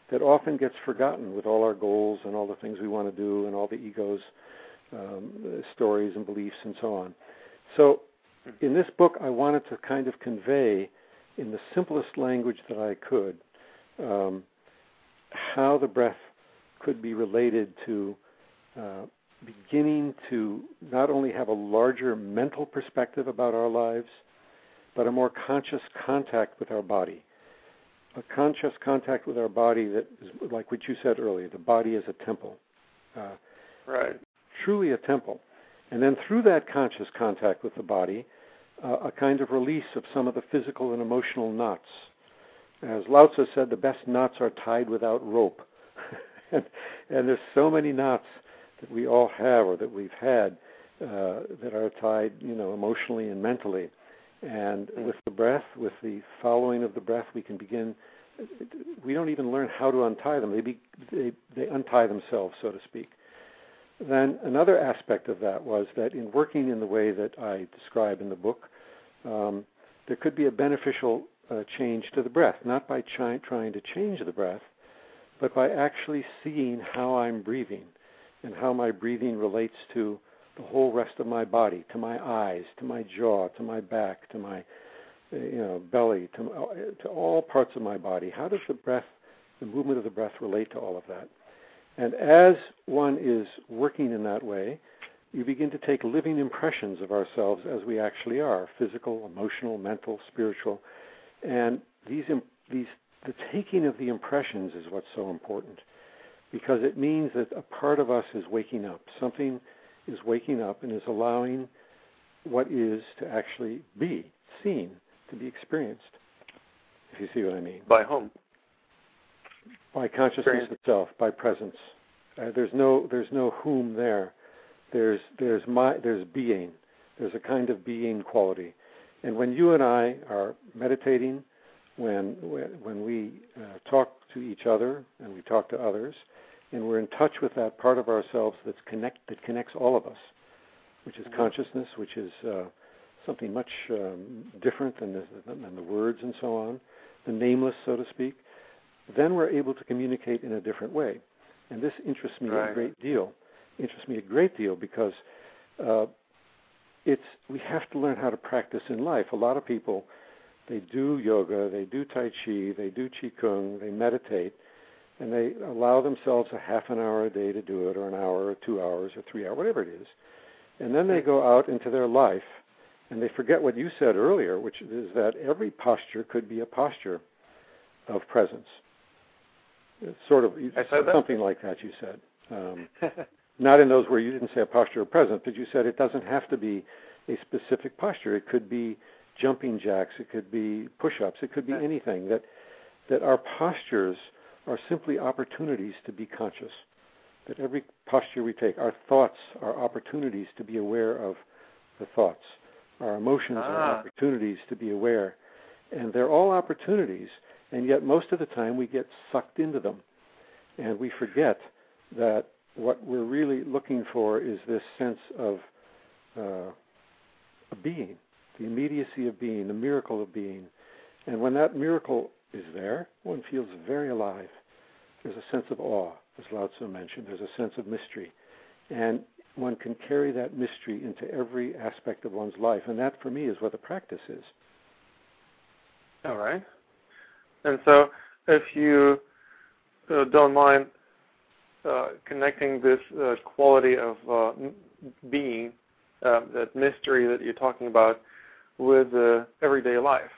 that often gets forgotten with all our goals and all the things we want to do and all the ego's um, stories and beliefs and so on. So in this book, I wanted to kind of convey in the simplest language that I could um, how the breath could be related to uh, beginning to not only have a larger mental perspective about our lives, but a more conscious contact with our body. A conscious contact with our body that is like what you said earlier, the body is a temple. Uh, right. Truly a temple. And then through that conscious contact with the body, uh, a kind of release of some of the physical and emotional knots. As Lao Tzu said, the best knots are tied without rope. and, and there's so many knots that we all have or that we've had uh, that are tied, you know, emotionally and mentally. And with the breath, with the following of the breath, we can begin. We don't even learn how to untie them. They, be, they, they untie themselves, so to speak. Then another aspect of that was that in working in the way that I describe in the book, um, there could be a beneficial uh, change to the breath, not by chi- trying to change the breath, but by actually seeing how I'm breathing and how my breathing relates to the whole rest of my body, to my eyes, to my jaw, to my back, to my you know belly, to, to all parts of my body. How does the breath, the movement of the breath relate to all of that? And as one is working in that way, you begin to take living impressions of ourselves as we actually are, physical, emotional, mental, spiritual. And these, these, the taking of the impressions is what's so important, because it means that a part of us is waking up. Something is waking up and is allowing what is to actually be seen, to be experienced, if you see what I mean. By whom? By consciousness Experience. itself, by presence. Uh, there's no there's no whom there. There's there's my there's being. There's a kind of being quality. And when you and I are meditating, when when we uh, talk to each other and we talk to others, and we're in touch with that part of ourselves that's connect that connects all of us, which is consciousness, which is uh, something much um, different than the, than the words and so on, the nameless, so to speak, then we're able to communicate in a different way. And this interests me right. a great deal. Interests me a great deal because uh, it's we have to learn how to practice in life. A lot of people, they do yoga, they do Tai Chi, they do Qigong, they meditate, and they allow themselves a half an hour a day to do it, or an hour, or two hours, or three hours, whatever it is. And then they go out into their life, and they forget what you said earlier, which is that every posture could be a posture of presence. It's sort of something that. like that you said. Um, not in those where you didn't say a posture of presence, but you said it doesn't have to be a specific posture. It could be jumping jacks. It could be push-ups. It could be anything. That that our postures are simply opportunities to be conscious. That every posture we take, our thoughts are opportunities to be aware of the thoughts. Our emotions ah. are opportunities to be aware. And they're all opportunities, and yet most of the time we get sucked into them. And we forget that what we're really looking for is this sense of uh, a being, the immediacy of being, the miracle of being. And when that miracle is there, one feels very alive. There's a sense of awe, as Lao Tzu mentioned. There's a sense of mystery. And one can carry that mystery into every aspect of one's life. And that, for me, is what the practice is. All right. And so if you uh, don't mind uh, connecting this uh, quality of uh, being, uh, that mystery that you're talking about, with uh, everyday life,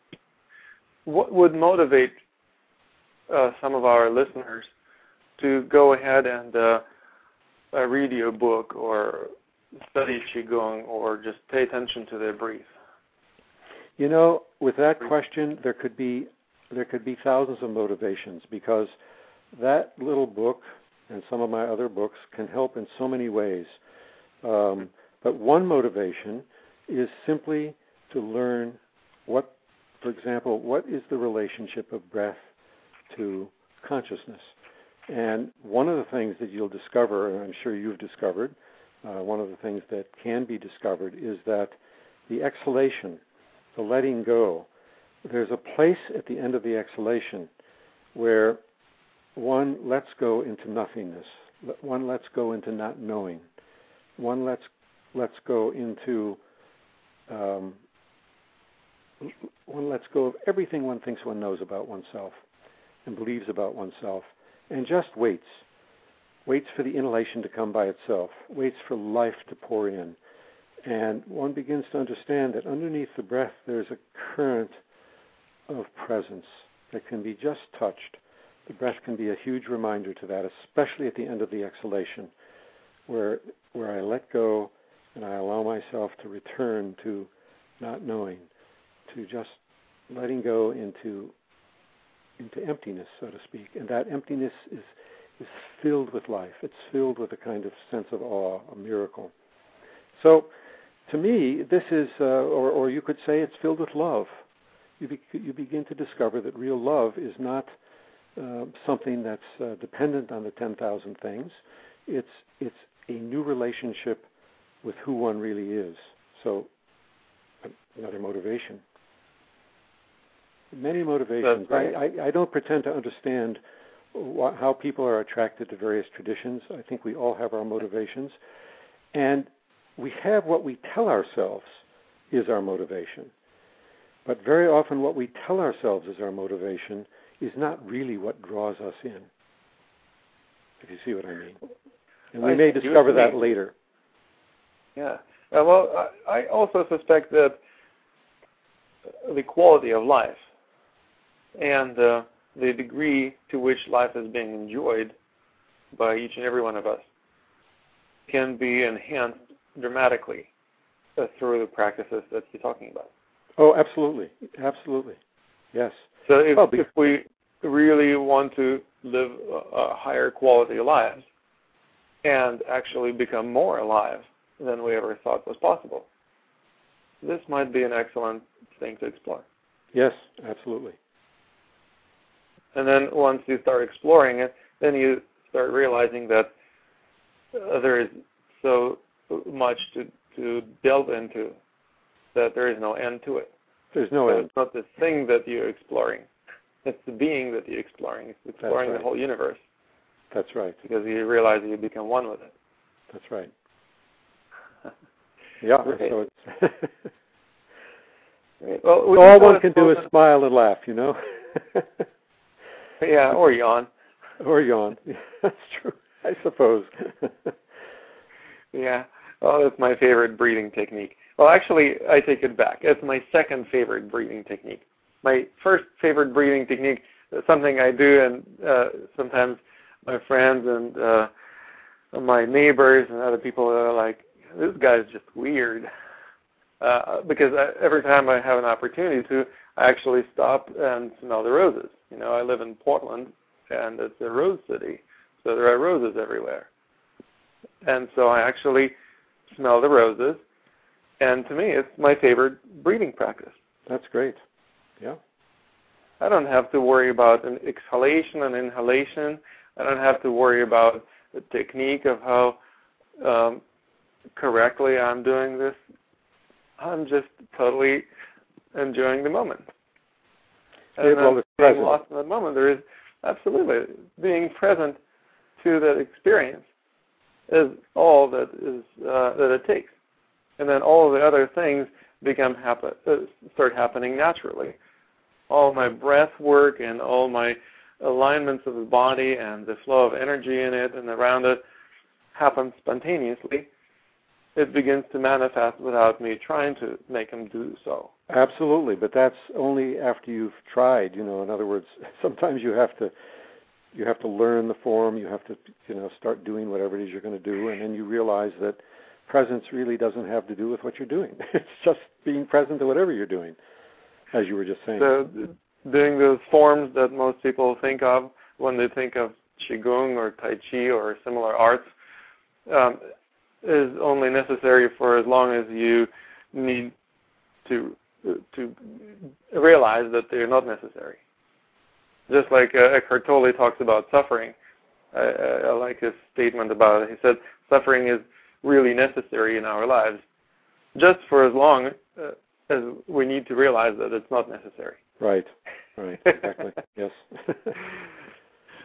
what would motivate uh, some of our listeners to go ahead and uh, uh, read your book or study Qigong or just pay attention to their breath? You know, with that question, there could be there could be thousands of motivations, because that little book and some of my other books can help in so many ways. Um, but one motivation is simply to learn what, for example, what is the relationship of breath to consciousness. And one of the things that you'll discover, and I'm sure you've discovered, uh, one of the things that can be discovered is that the exhalation, the letting go, there's a place at the end of the exhalation where one lets go into nothingness. One lets go into not knowing. One lets lets go into um, one lets go of everything one thinks one knows about oneself and believes about oneself, and just waits. Waits for the inhalation to come by itself. Waits for life to pour in. And one begins to understand that underneath the breath there's a current of presence that can be just touched. The breath can be a huge reminder to that, especially at the end of the exhalation, where where I let go and I allow myself to return to not knowing, to just letting go into into emptiness, so to speak. And that emptiness is is filled with life. It's filled with a kind of sense of awe, a miracle. So, to me, this is, uh, or, or you could say it's filled with love. You, be, you begin to discover that real love is not uh, something that's uh, dependent on the ten thousand things. It's it's a new relationship with who one really is. So, another motivation. Many motivations. Right. I, I, I don't pretend to understand wh- how people are attracted to various traditions. I think we all have our motivations. And we have what we tell ourselves is our motivation. But very often what we tell ourselves is our motivation is not really what draws us in, if you see what I mean. And we I may discover that mean. later. Yeah. Uh, well, I, I also suspect that the quality of life and uh, the degree to which life is being enjoyed by each and every one of us can be enhanced dramatically uh, through the practices that you're talking about. Oh, absolutely. Absolutely. Yes. So if, well, be- if we really want to live a, a higher quality lives and actually become more alive than we ever thought was possible, this might be an excellent thing to explore. Yes, absolutely. And then once you start exploring it, then you start realizing that uh, there is so much to, to delve into that there is no end to it. There's no so end. It's not the thing that you're exploring. It's the being that you're exploring. It's exploring right. the whole universe. That's right. Because you realize you become one with it. That's right. Yeah, Great. so it's... Well, so all one can do is smile and laugh, you know? Yeah, or yawn. Or yawn. That's true, I suppose. Yeah. Oh, that's my favorite breathing technique. Well, actually, I take it back. It's my second favorite breathing technique. My first favorite breathing technique is something I do, and uh, sometimes my friends and uh, my neighbors and other people are like, this guy's just weird. Uh, because I, every time I have an opportunity to, I actually stop and smell the roses. You know, I live in Portland, and it's a rose city, so there are roses everywhere. And so I actually smell the roses, and to me, it's my favorite breathing practice. That's great. Yeah. I don't have to worry about an exhalation and inhalation. I don't have to worry about the technique of how um, correctly I'm doing this. I'm just totally enjoying the moment. And yeah, well, it's being present. lost in that moment. There is absolutely being present to that experience is all that is uh, that it takes, and then all the other things become happen uh, start happening naturally. All my breath work and all my alignments of the body and the flow of energy in it and around it happen spontaneously. It begins to manifest without me trying to make them do so. Absolutely, but that's only after you've tried. You know, in other words, sometimes you have to you have to learn the form. You have to, you know, start doing whatever it is you're going to do, and then you realize that presence really doesn't have to do with what you're doing. It's just being present to whatever you're doing, as you were just saying. So, doing those forms that most people think of when they think of Qigong or Tai Chi or similar arts. Um, is only necessary for as long as you need to to realize that they're not necessary. Just like uh, Eckhart Tolle talks about suffering. I, I, I like his statement about it. He said, suffering is really necessary in our lives, just for as long uh, as we need to realize that it's not necessary. Right, right, exactly, yes.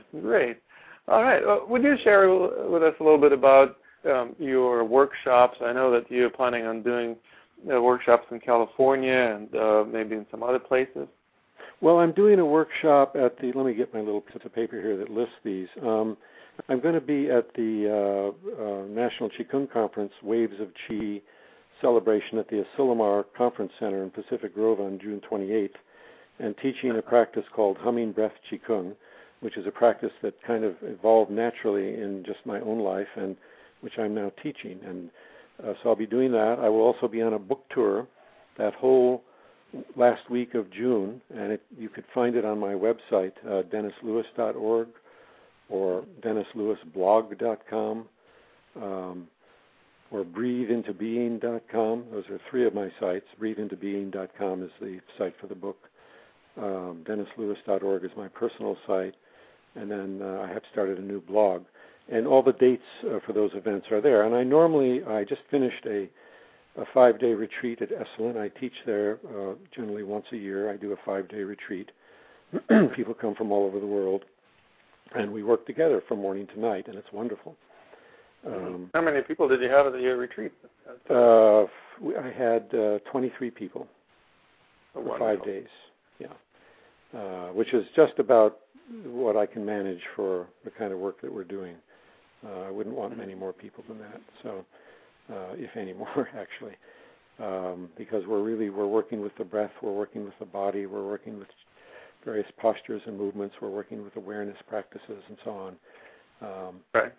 Great. All right. Well, would you share with us a little bit about um, your workshops? I know that you're planning on doing uh, workshops in California and uh, maybe in some other places. Well, I'm doing a workshop at the, let me get my little piece of paper here that lists these. Um, I'm going to be at the uh, uh, National Qigong Conference, Waves of Qi celebration at the Asilomar Conference Center in Pacific Grove on June twenty-eighth, and teaching a practice called Humming Breath Qigong, which is a practice that kind of evolved naturally in just my own life and which I'm now teaching. And uh, so I'll be doing that. I will also be on a book tour that whole last week of June, and it, you could find it on my website, uh, dennis lewis dot org or dennis lewis blog dot com um, or breathe into being dot com. Those are three of my sites. breathe into being dot com is the site for the book. Um, dennis lewis dot org is my personal site, and then uh, I have started a new blog. And all the dates uh, for those events are there. And I normally, I just finished a a five-day retreat at Esalen. I teach there uh, generally once a year. I do a five-day retreat. People come from all over the world, and we work together from morning to night, and it's wonderful. Um, How many people did you have at your retreat? Uh, I had uh, twenty-three people oh, for wonderful. five days, yeah, uh, which is just about what I can manage for the kind of work that we're doing. Uh, I wouldn't want many more people than that, so uh, if any more, actually, um, because we're really, we're working with the breath, we're working with the body, we're working with various postures and movements, we're working with awareness practices and so on. Um, right.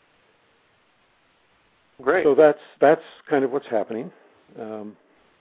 Great. So that's that's kind of what's happening. Um,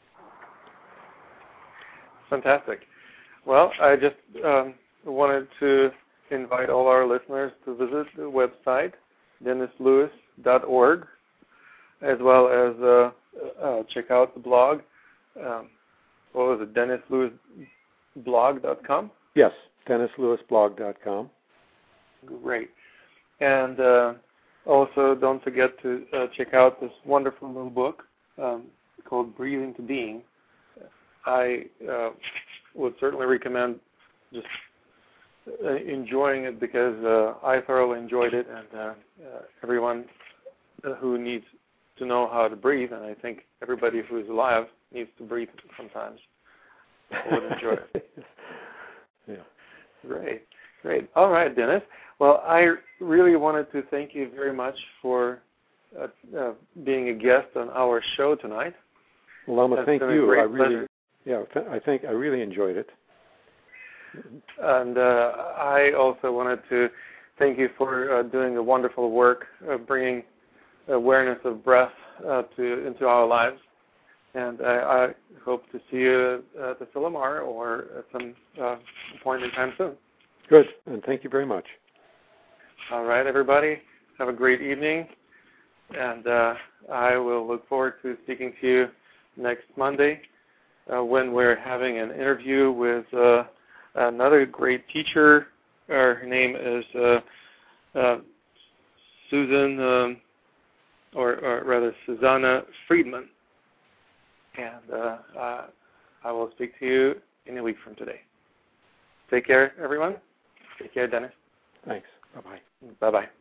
Fantastic. Well, I just um, wanted to invite all our listeners to visit the website, dennis lewis dot org, as well as uh, uh, check out the blog. Um, what was it, dennis lewis blog dot com? Yes, dennis lewis blog dot com. Great. And uh, also, don't forget to uh, check out this wonderful little book um, called Breathe into Being. I uh, would certainly recommend just uh, enjoying it because uh, I thoroughly enjoyed it, and uh, uh, everyone who needs to know how to breathe, and I think everybody who is alive needs to breathe sometimes, would enjoy it. Yeah. Great. Great. All right, Dennis. Well, I really wanted to thank you very much for uh, uh, being a guest on our show tonight. Well, Lama, That's thank been a you. great I really, pleasure. yeah, th- I think I really enjoyed it. And uh, I also wanted to thank you for uh, doing the wonderful work of bringing awareness of breath uh, to into our lives. And I, I hope to see you at the Asilomar or at some uh, point in time soon. Good, and thank you very much. All right, everybody. Have a great evening. And uh, I will look forward to speaking to you next Monday uh, when we're having an interview with uh, another great teacher. Uh, her name is uh, uh, Susan, um, or, or rather Susanna Friedman. And uh, uh, I will speak to you in a week from today. Take care, everyone. Take care, Dennis. Thanks. Bye-bye. Bye-bye.